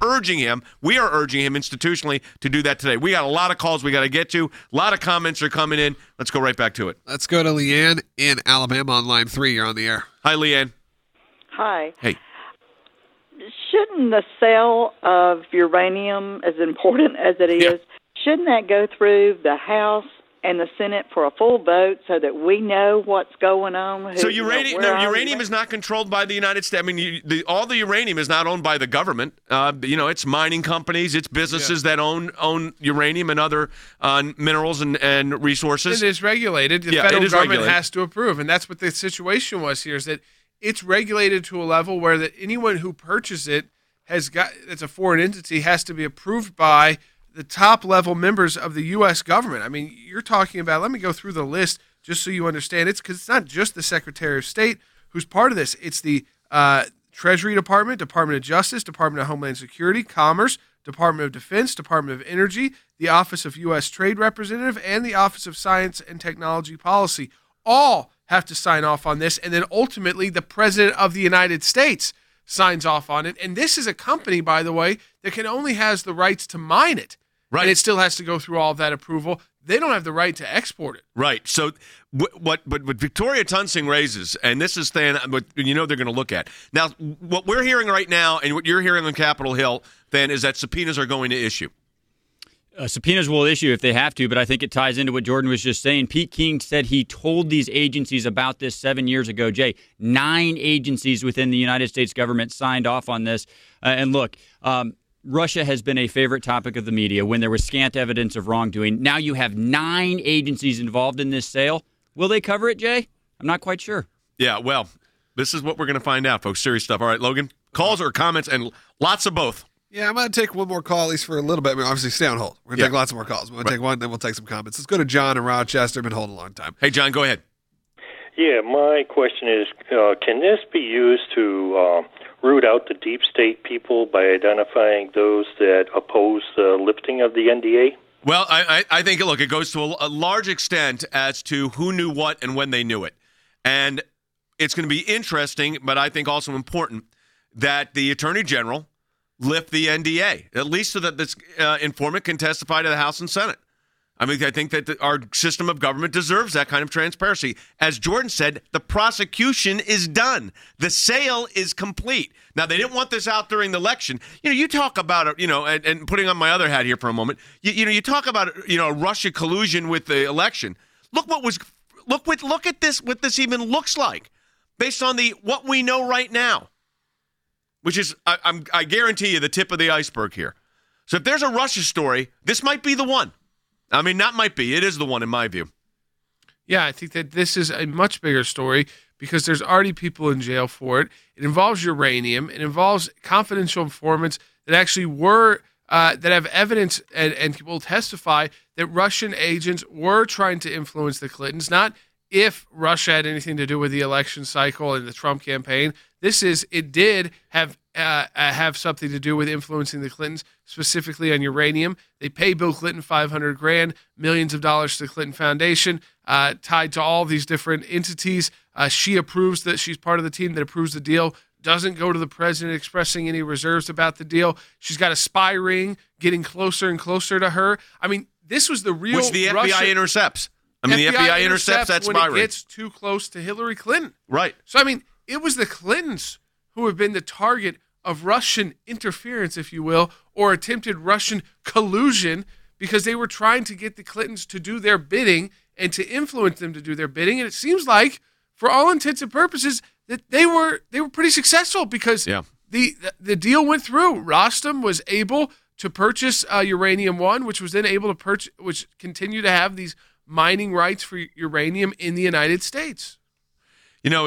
We are urging him institutionally to do that today. We got a lot of calls we got to get to. A lot of comments are coming in. Let's go right back to it. Let's go to Leanne in Alabama on line 3. You're on the air. Hi, Leanne. Hi. Hey. Shouldn't the sale of uranium, as important as it is, shouldn't that go through the House and the Senate for a full vote so that we know what's going on? So uranium is not controlled by the United States. I mean, all the uranium is not owned by the government. It's mining companies, it's businesses that own uranium and other minerals and resources. It is regulated. The federal government has to approve, and that's what the situation was here, is that it's regulated to a level where that anyone who purchases it it's a foreign entity, has to be approved by the top level members of the U.S. government. I mean, you're talking about, let me go through the list just so you understand. It's because it's not just the Secretary of State who's part of this. It's the Treasury Department, Department of Justice, Department of Homeland Security, Commerce, Department of Defense, Department of Energy, the Office of U.S. Trade Representative, and the Office of Science and Technology Policy. All have to sign off on this, and then ultimately the President of the United States signs off on it. And this is a company, by the way, that only has the rights to mine it. Right. And it still has to go through all of that approval. They don't have the right to export it. Right. So what Victoria Tunsing raises, and this is what they're going to look at. Now, what we're hearing right now and what you're hearing on Capitol Hill, then, is that subpoenas are going to issue. subpoenas will issue if they have to, but I think it ties into what Jordan was just saying. Pete King said he told these agencies about this 7 years ago. Jay, 9 agencies within the United States government signed off on this. And look, Russia has been a favorite topic of the media when there was scant evidence of wrongdoing. Now you have 9 agencies involved in this sale. Will they cover it, Jay? I'm not quite sure. Yeah, well, this is what we're going to find out, folks. Serious stuff. All right, Logan, calls or comments, and lots of both. Yeah, I'm going to take one more call, at least for a little bit. I mean, obviously, stay on hold. We're going to take lots of more calls. We're going to take one, then we'll take some comments. Let's go to John in Rochester. Been holding a long time. Hey, John, go ahead. Yeah, my question is, can this be used to root out the deep state people by identifying those that oppose the lifting of the NDA? Well, I think, look, it goes to a large extent as to who knew what and when they knew it. And it's going to be interesting, but I think also important, that the Attorney General lift the NDA, at least so that this informant can testify to the House and Senate. I mean, I think that our system of government deserves that kind of transparency. As Jordan said, the prosecution is done. The sale is complete. Now, they didn't want this out during the election. You know, you talk about it, and putting on my other hat here for a moment, you talk about, Russia collusion with the election. Look at this, what this even looks like based on what we know right now, which is, I guarantee you, the tip of the iceberg here. So if there's a Russia story, this might be the one. I mean, not might be. It is the one in my view. Yeah, I think that this is a much bigger story because there's already people in jail for it. It involves uranium. It involves confidential informants that actually were, that have evidence and will testify that Russian agents were trying to influence the Clintons, not if Russia had anything to do with the election cycle and the Trump campaign. It did have something to do with influencing the Clintons, specifically on uranium. They pay Bill Clinton $500,000, millions of dollars to the Clinton Foundation, tied to all these different entities. She approves that she's part of the team that approves the deal. Doesn't go to the president expressing any reserves about the deal. She's got a spy ring getting closer and closer to her. I mean, this was the real. Which the FBI intercepts. I mean, the FBI intercepts that spy ring when it gets too close to Hillary Clinton. Right. So I mean, it was the Clintons who have been the target of Russian interference, if you will, or attempted Russian collusion, because they were trying to get the Clintons to do their bidding and to influence them to do their bidding. And it seems like, for all intents and purposes, that they were pretty successful because the deal went through. Rostam was able to purchase Uranium One, which was then able to purchase, which continued to have these mining rights for uranium in the United States. You know,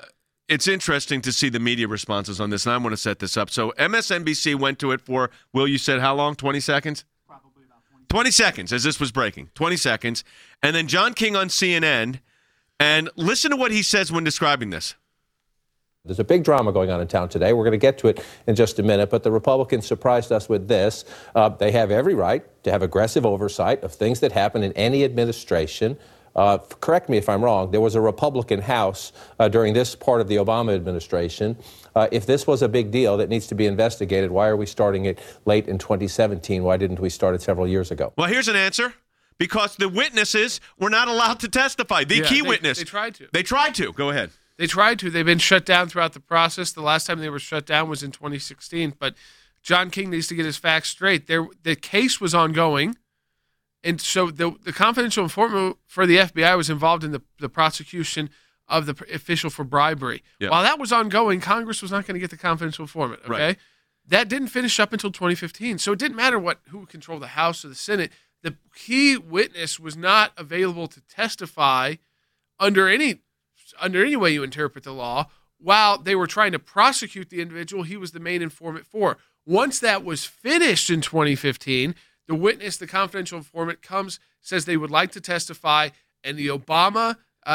it's interesting to see the media responses on this, and I want to set this up. So MSNBC went to it for, Will, you said how long? 20 seconds? Probably about 20 seconds, as this was breaking. 20 seconds. And then John King on CNN, and listen to what he says when describing this. There's a big drama going on in town today. We're going to get to it in just a minute, but the Republicans surprised us with this. They have every right to have aggressive oversight of things that happen in any administration. Correct me if I'm wrong, there was a Republican House during this part of the Obama administration. If this was a big deal that needs to be investigated, why are we starting it late in 2017? Why didn't we start it several years ago? Well, here's an answer. Because the witnesses were not allowed to testify. The key witness. They tried to. They tried to. Go ahead. They tried to. They've been shut down throughout the process. The last time they were shut down was in 2016. But John King needs to get his facts straight. The case was ongoing. And so the confidential informant for the FBI was involved in the prosecution of the official for bribery. Yep. While that was ongoing, Congress was not going to get the confidential informant. Okay, right. That didn't finish up until 2015. So it didn't matter who controlled the House or the Senate. The key witness was not available to testify under any way you interpret the law. While they were trying to prosecute the individual he was the main informant for. Once that was finished in 2015. The witness, the confidential informant, says they would like to testify, and the Obama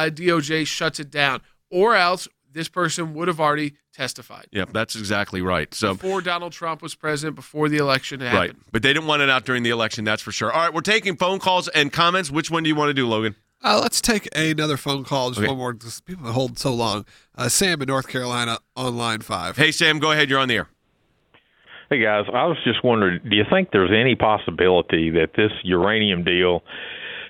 DOJ shuts it down. Or else this person would have already testified. Yep, that's exactly right. So before Donald Trump was president, before the election happened. Right, but they didn't want it out during the election, that's for sure. All right, we're taking phone calls and comments. Which one do you want to do, Logan? Let's take another phone call, just one more, because people have hold so long. Sam in North Carolina on line 5. Hey, Sam, go ahead. You're on the air. Hey, guys, I was just wondering, do you think there's any possibility that this uranium deal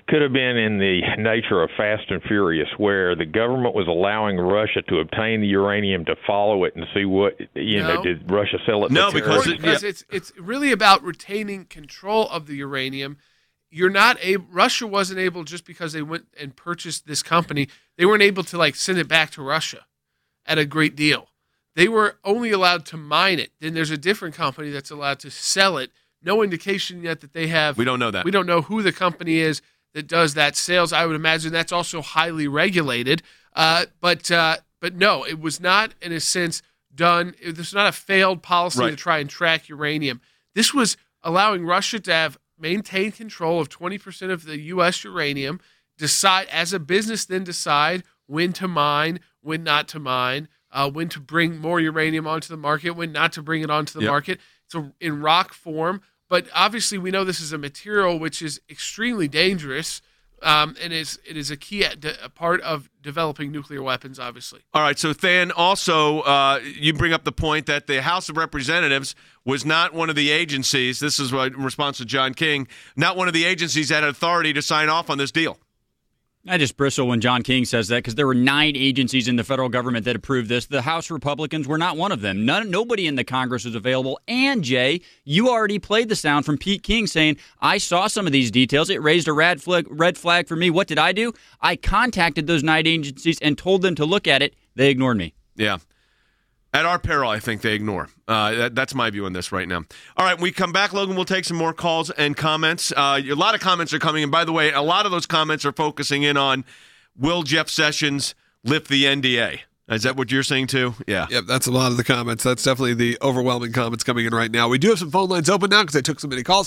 could have been in the nature of Fast and Furious, where the government was allowing Russia to obtain the uranium to follow it and see what, did Russia sell it? No, to because it's really about retaining control of the uranium. Russia wasn't able, just because they went and purchased this company, they weren't able to send it back to Russia at a great deal. They were only allowed to mine it. Then there's a different company that's allowed to sell it. No indication yet that they have. We don't know that. We don't know who the company is that does that sales. I would imagine that's also highly regulated. But no, it was not, in a sense, done. This was not a failed policy to try and track uranium. This was allowing Russia to have maintained control of 20% of the U.S. uranium, decide as a business, then decide when to mine, when not to mine, when to bring more uranium onto the market, when not to bring it onto the market. So in rock form, but obviously we know this is a material which is extremely dangerous, and it is a key a part of developing nuclear weapons, obviously. All right, so Than, also you bring up the point that the House of Representatives was not one of the agencies, this is in response to John King, not one of the agencies that had authority to sign off on this deal. I just bristle when John King says that, because there were 9 agencies in the federal government that approved this. The House Republicans were not one of them. Nobody in the Congress was available. And, Jay, you already played the sound from Pete King saying, I saw some of these details. It raised a red flag for me. What did I do? I contacted those 9 agencies and told them to look at it. They ignored me. Yeah. At our peril, I think they ignore. That's my view on this right now. All right, when we come back, Logan, we'll take some more calls and comments. A lot of comments are coming in. By the way, a lot of those comments are focusing in on, will Jeff Sessions lift the NDA? Is that what you're saying too? Yeah. Yep, that's a lot of the comments. That's definitely the overwhelming comments coming in right now. We do have some phone lines open now because I took so many calls.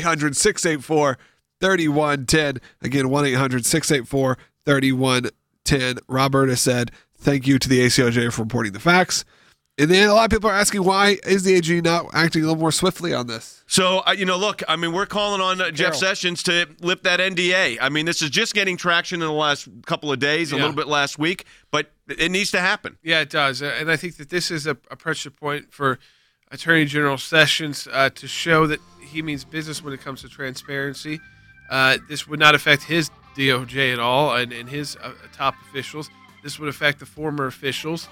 1-800-684-3110. Again, 1-800-684-3110. Roberta said, thank you to the ACLJ for reporting the facts. And then a lot of people are asking, why is the AG not acting a little more swiftly on this? So, look, we're calling on Jeff Sessions to lift that NDA. This is just getting traction in the last couple of days, a little bit last week, but it needs to happen. Yeah, it does. And I think that this is a pressure point for Attorney General Sessions to show that he means business when it comes to transparency. This would not affect his DOJ at all and his top officials. This would affect the former officials.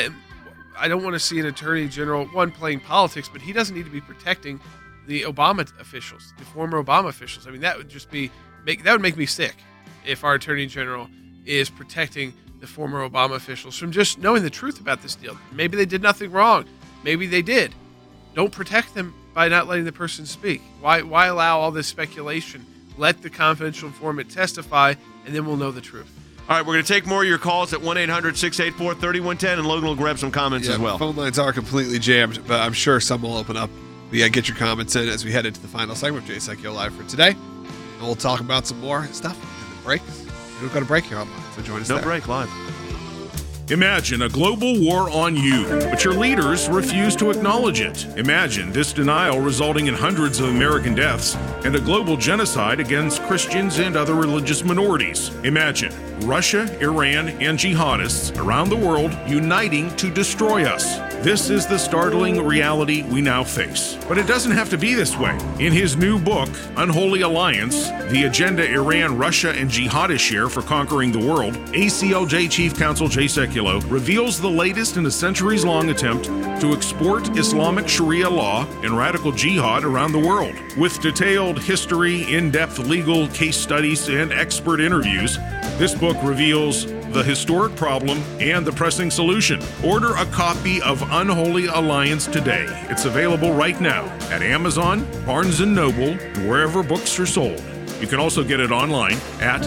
I don't want to see an attorney general, playing politics, but he doesn't need to be protecting the Obama officials, the former Obama officials. That would just that would make me sick if our attorney general is protecting the former Obama officials from just knowing the truth about this deal. Maybe they did nothing wrong. Maybe they did. Don't protect them by not letting the person speak. Why allow all this speculation? Let the confidential informant testify, and then we'll know the truth. All right, we're going to take more of your calls at 1-800-684-3110, and Logan will grab some comments as well. Phone lines are completely jammed, but I'm sure some will open up. But get your comments in as we head into the final segment of Jay Sekulow Live for today. And we'll talk about some more stuff in the breaks. We've got a break here, so join us there. No break, live. Imagine a global war on you, but your leaders refuse to acknowledge it. Imagine this denial resulting in hundreds of American deaths and a global genocide against Christians and other religious minorities. Imagine Russia, Iran, and jihadists around the world uniting to destroy us. This is the startling reality we now face. But it doesn't have to be this way. In his new book, Unholy Alliance, The Agenda Iran, Russia, and Jihadists Share for Conquering the World, ACLJ Chief Counsel Jay Sekulow reveals the latest in a centuries-long attempt to export Islamic Sharia law and radical jihad around the world. With detailed history, in-depth legal case studies, and expert interviews, this book reveals the historic problem and the pressing solution. Order a copy of Unholy Alliance today. It's available right now at Amazon, Barnes & Noble, and wherever books are sold. You can also get it online at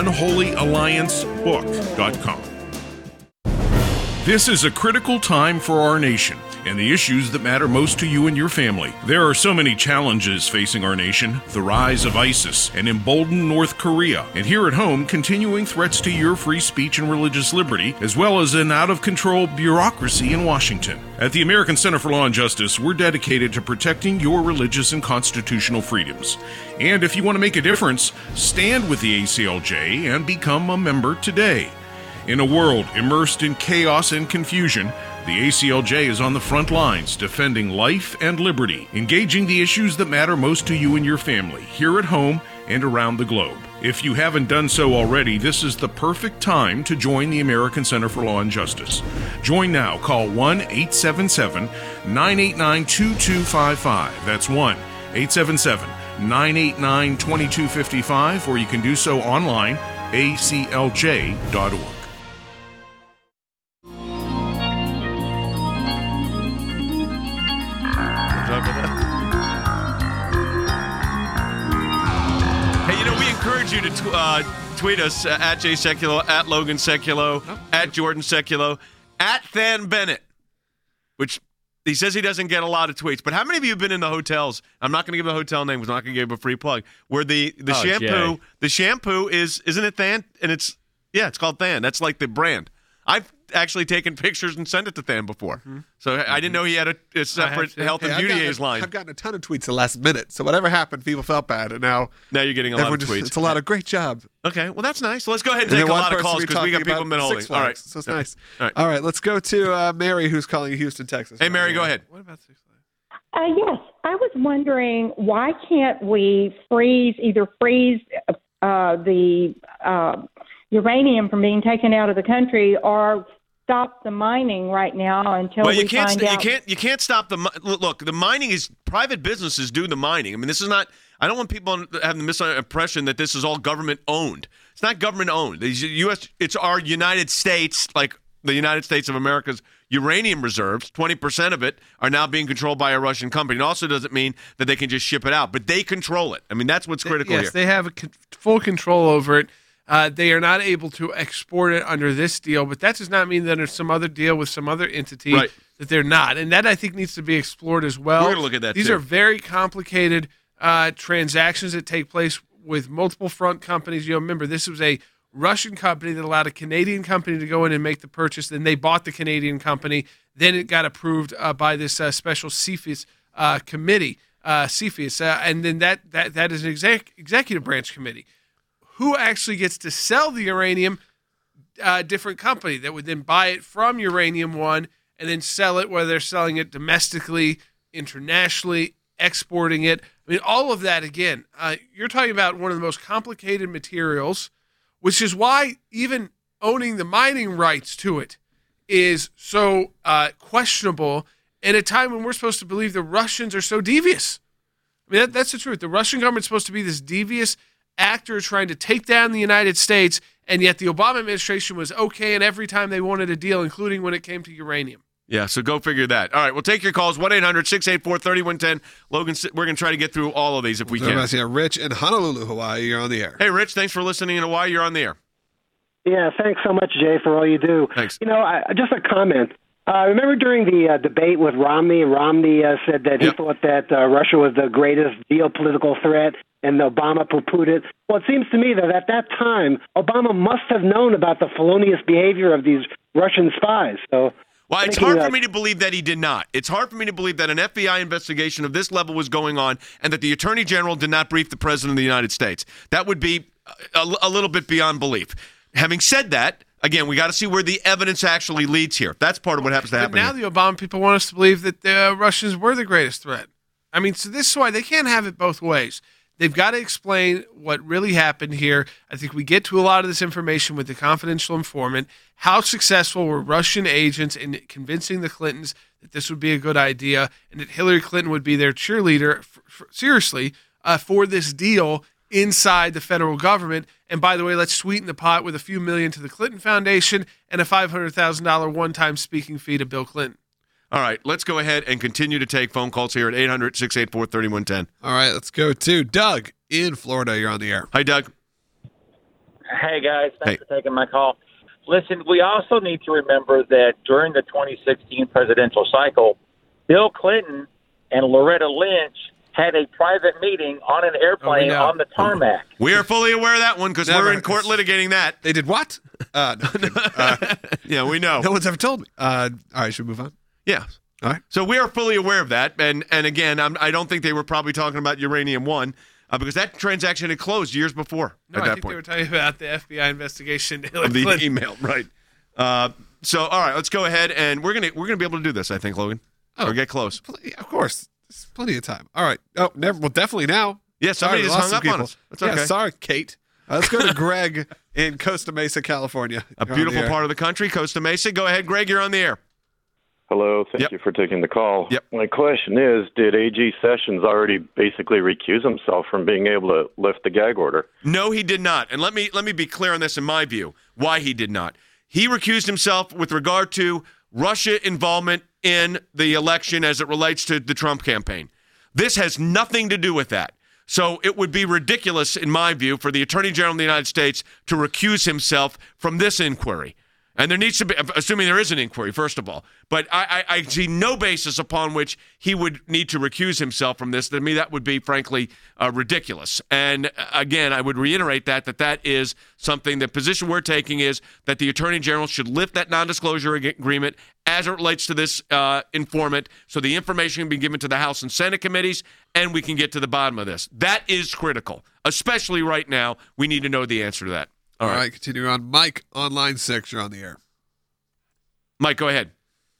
unholyalliancebook.com. This is a critical time for our nation and the issues that matter most to you and your family. There are so many challenges facing our nation: the rise of ISIS, an emboldened North Korea, and here at home, continuing threats to your free speech and religious liberty, as well as an out-of-control bureaucracy in Washington. At the American Center for Law and Justice, we're dedicated to protecting your religious and constitutional freedoms. And if you want to make a difference, stand with the ACLJ and become a member today. In a world immersed in chaos and confusion, The ACLJ is on the front lines defending life and liberty, engaging the issues that matter most to you and your family, here at home and around the globe. If you haven't done so already, this is the perfect time to join the American Center for Law and Justice. Join now. Call 1-877-989-2255. That's 1-877-989-2255, or you can do so online, aclj.org. Hey, we encourage you to tweet us at Jay Sekulow, at Logan Sekulow, at Jordan Sekulow, at Than Bennett, which he says he doesn't get a lot of tweets. But how many of you have been in the hotels? I'm not going to give the hotel name because I'm not going to give a free plug. Where the shampoo isn't it Than? And it's called Than. That's like the brand. I've actually taken pictures and sent it to Than before. Mm-hmm. So I didn't know he had a separate health and beauty line. I've gotten a ton of tweets the last minute. So whatever happened, people felt bad. And now you're getting a lot of tweets. It's a lot of great job. Okay, well, that's nice. So let's go ahead and take a lot of calls because we got people been holding. All right. So it's nice. All right, let's go to Mary, who's calling Houston, Texas. Hey, Mary, go ahead. What about Six Flags? Yes, I was wondering why can't we freeze the uranium from being taken out of the country or stop the mining right now until we find out. You can't stop the look. The mining is private businesses do the mining. I mean, this is not. I don't want people to have the misimpression that this is all government owned. It's not government owned. It's our United States, like the United States of America's uranium reserves. 20% of it are now being controlled by a Russian company. It also doesn't mean that they can just ship it out, but they control it. I mean, that's what's critical here. Yes, they have full control over it. They are not able to export it under this deal, but that does not mean that there's some other deal with some other entity that they're not. And that, I think, needs to be explored as well. We're going to look at that, These are very complicated transactions that take place with multiple front companies. Remember, this was a Russian company that allowed a Canadian company to go in and make the purchase. Then they bought the Canadian company. Then it got approved by this special CFIUS committee, CFIUS. And then that is an executive branch committee. Who actually gets to sell the uranium? Different company that would then buy it from Uranium One and then sell it, whether they're selling it domestically, internationally, exporting it. I mean, all of that, again, you're talking about one of the most complicated materials, which is why even owning the mining rights to it is so questionable in a time when we're supposed to believe the Russians are so devious. I mean, that's the truth. The Russian government's supposed to be this devious actor trying to take down the United States, and yet the Obama administration was okay, and every time they wanted a deal, including when it came to uranium. Yeah, so go figure that. All right, we'll take your calls, 1-800-684-3110. Logan, we're going to try to get through all of these if we can. Rich in Honolulu, Hawaii, you're on the air. Hey, Rich, thanks for listening in Hawaii. You're on the air. Yeah, thanks so much, Jay, for all you do. Thanks. Just a comment. Remember during the debate with Romney, said that he thought that Russia was the greatest geopolitical threat, and Obama poo-pooed it. Well, it seems to me that at that time, Obama must have known about the felonious behavior of these Russian spies. Well, it's hard for me to believe that he did not. It's hard for me to believe that an FBI investigation of this level was going on and that the Attorney General did not brief the President of the United States. That would be a little bit beyond belief. Having said that, again, we got to see where the evidence actually leads here. That's part of what happens to happen. But now the Obama people want us to believe that the Russians were the greatest threat. I mean, so this is why they can't have it both ways. They've got to explain what really happened here. I think we get to a lot of this information with the confidential informant. How successful were Russian agents in convincing the Clintons that this would be a good idea and that Hillary Clinton would be their cheerleader, for this deal inside the federal government? And by the way, let's sweeten the pot with a few million to the Clinton Foundation and a $500,000 one-time speaking fee to Bill Clinton. All right, let's go ahead and continue to take phone calls here at 800-684-3110. All right, let's go to Doug in Florida. You're on the air. Hi, Doug. Hey, guys. Thanks for taking my call. Listen, we also need to remember that during the 2016 presidential cycle, Bill Clinton and Loretta Lynch had a private meeting on an airplane on the tarmac. We are fully aware of that one because we're in court litigating that. They did what? Yeah, we know. No one's ever told me. All right, should we move on? Yeah. All right. So we are fully aware of that. And again, I don't think they were probably talking about Uranium One because that transaction had closed years before I think they were talking about the FBI investigation. Of the email, right. So, all right, let's go ahead, and we're gonna be able to do this, I think, Logan. Oh, or get close. Of course. There's plenty of time. All right. Oh, definitely now. Yeah, somebody just hung up on us. That's okay. Yeah, sorry, Kate. Let's go to Greg in Costa Mesa, California. A beautiful part of the country, Costa Mesa. Go ahead, Greg. You're on the air. Hello. Thank you for taking the call. My question is, did AG Sessions already basically recuse himself from being able to lift the gag order? No, he did not. And let me be clear on this in my view, why he did not. He recused himself with regard to Russia involvement in the election as it relates to the Trump campaign. This has nothing to do with that. So it would be ridiculous, in my view, for the Attorney General of the United States to recuse himself from this inquiry. And there needs to be, assuming there is an inquiry, first of all. But I see no basis upon which he would need to recuse himself from this. To me, that would be, frankly, ridiculous. And again, I would reiterate that is something, the position we're taking is that the Attorney General should lift that non-disclosure agreement as it relates to this informant, so the information can be given to the House and Senate committees, and we can get to the bottom of this. That is critical, especially right now. We need to know the answer to that. All right, continue on. Mike on line 6, you're on the air. Mike, go ahead.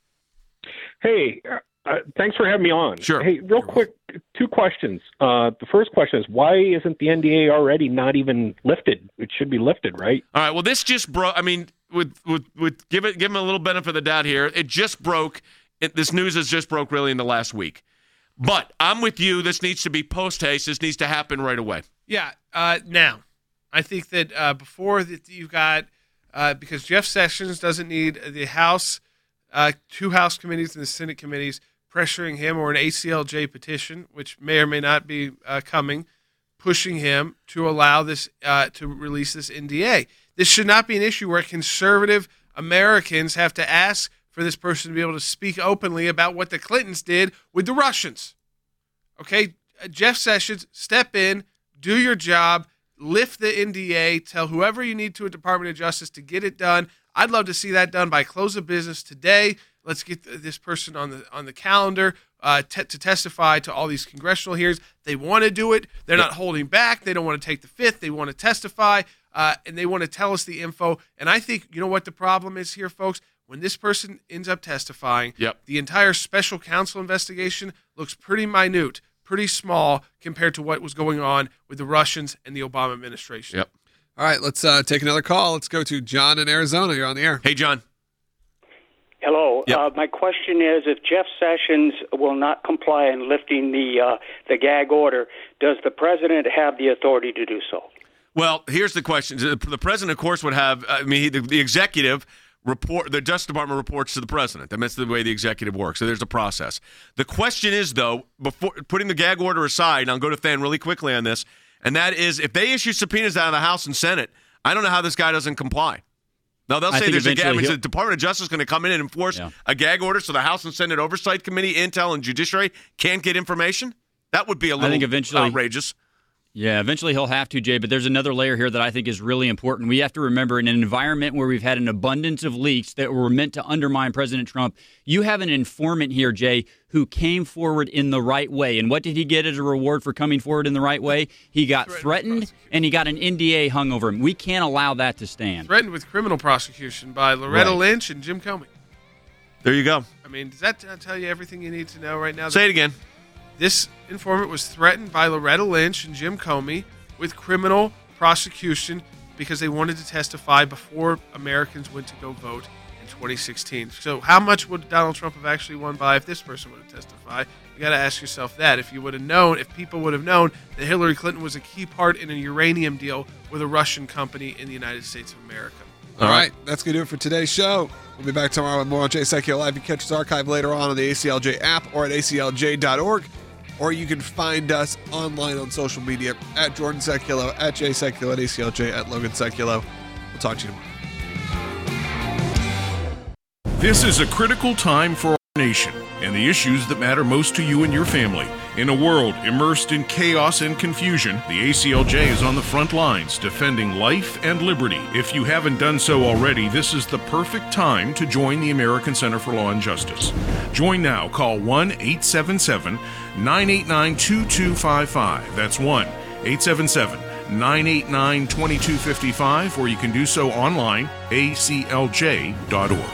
Hey, thanks for having me on. Sure. Hey, real quick, 2 questions. The first question is, why isn't the NDA already not even lifted? It should be lifted, right? All right, well, this just broke. I mean, with give him a little benefit of the doubt here. It just broke. This news has just broke really in the last week. But I'm with you. This needs to be post haste. This needs to happen right away. Yeah, now. I think that before that you've got, because Jeff Sessions doesn't need the House, 2 House committees and the Senate committees pressuring him, or an ACLJ petition, which may or may not be coming, pushing him to allow this, to release this NDA. This should not be an issue where conservative Americans have to ask for this person to be able to speak openly about what the Clintons did with the Russians. Okay, Jeff Sessions, step in, do your job. Lift the NDA, tell whoever you need to at Department of Justice to get it done. I'd love to see that done by close of business today. Let's get this person on the calendar to testify to all these congressional hearings. They want to do it. They're not holding back. They don't want to take the fifth. They want to testify, and they want to tell us the info. And I think, you know what the problem is here, folks? When this person ends up testifying, the entire special counsel investigation looks pretty minute, pretty small compared to what was going on with the Russians and the Obama administration. Yep. All right, let's take another call. Let's go to John in Arizona. You're on the air. Hey, John. Hello. Yep. My question is, if Jeff Sessions will not comply in lifting the gag order, does the president have the authority to do so? Well, here's the question. The president, of course, would have, the executive report, the Justice Department reports to the president. That's the way the executive works. So there's a process. The question is, though, before putting the gag order aside, and I'll go to Than really quickly on this, and that is, if they issue subpoenas out of the House and Senate, I don't know how this guy doesn't comply. Now, they'll say there's a gag. The Department of Justice is going to come in and enforce a gag order so the House and Senate Oversight Committee, Intel, and Judiciary can't get information? That would be a little outrageous. Yeah, eventually he'll have to, Jay, but there's another layer here that I think is really important. We have to remember, in an environment where we've had an abundance of leaks that were meant to undermine President Trump, you have an informant here, Jay, who came forward in the right way. And what did he get as a reward for coming forward in the right way? He got threatened, and he got an NDA hung over him. We can't allow that to stand. Threatened with criminal prosecution by Loretta Lynch and Jim Comey. There you go. I mean, does that tell you everything you need to know right now? Say it again. This informant was threatened by Loretta Lynch and Jim Comey with criminal prosecution because they wanted to testify before Americans went to go vote in 2016. So how much would Donald Trump have actually won by if this person would have testified? You got to ask yourself that. If you would have known, if people would have known that Hillary Clinton was a key part in a uranium deal with a Russian company in the United States of America. All right, that's going to do it for today's show. We'll be back tomorrow with more on Jay Sekulow Live. You can catch this archive later on the ACLJ app or at aclj.org. Or you can find us online on social media at Jordan Sekulow, at Jay Sekulow, at ACLJ, at Logan Sekulow. We'll talk to you tomorrow. This is a critical time for our nation and the issues that matter most to you and your family. In a world immersed in chaos and confusion, the ACLJ is on the front lines defending life and liberty. If you haven't done so already, this is the perfect time to join the American Center for Law and Justice. Join now. Call 1-877-989-2255. That's 1-877-989-2255, or you can do so online, aclj.org.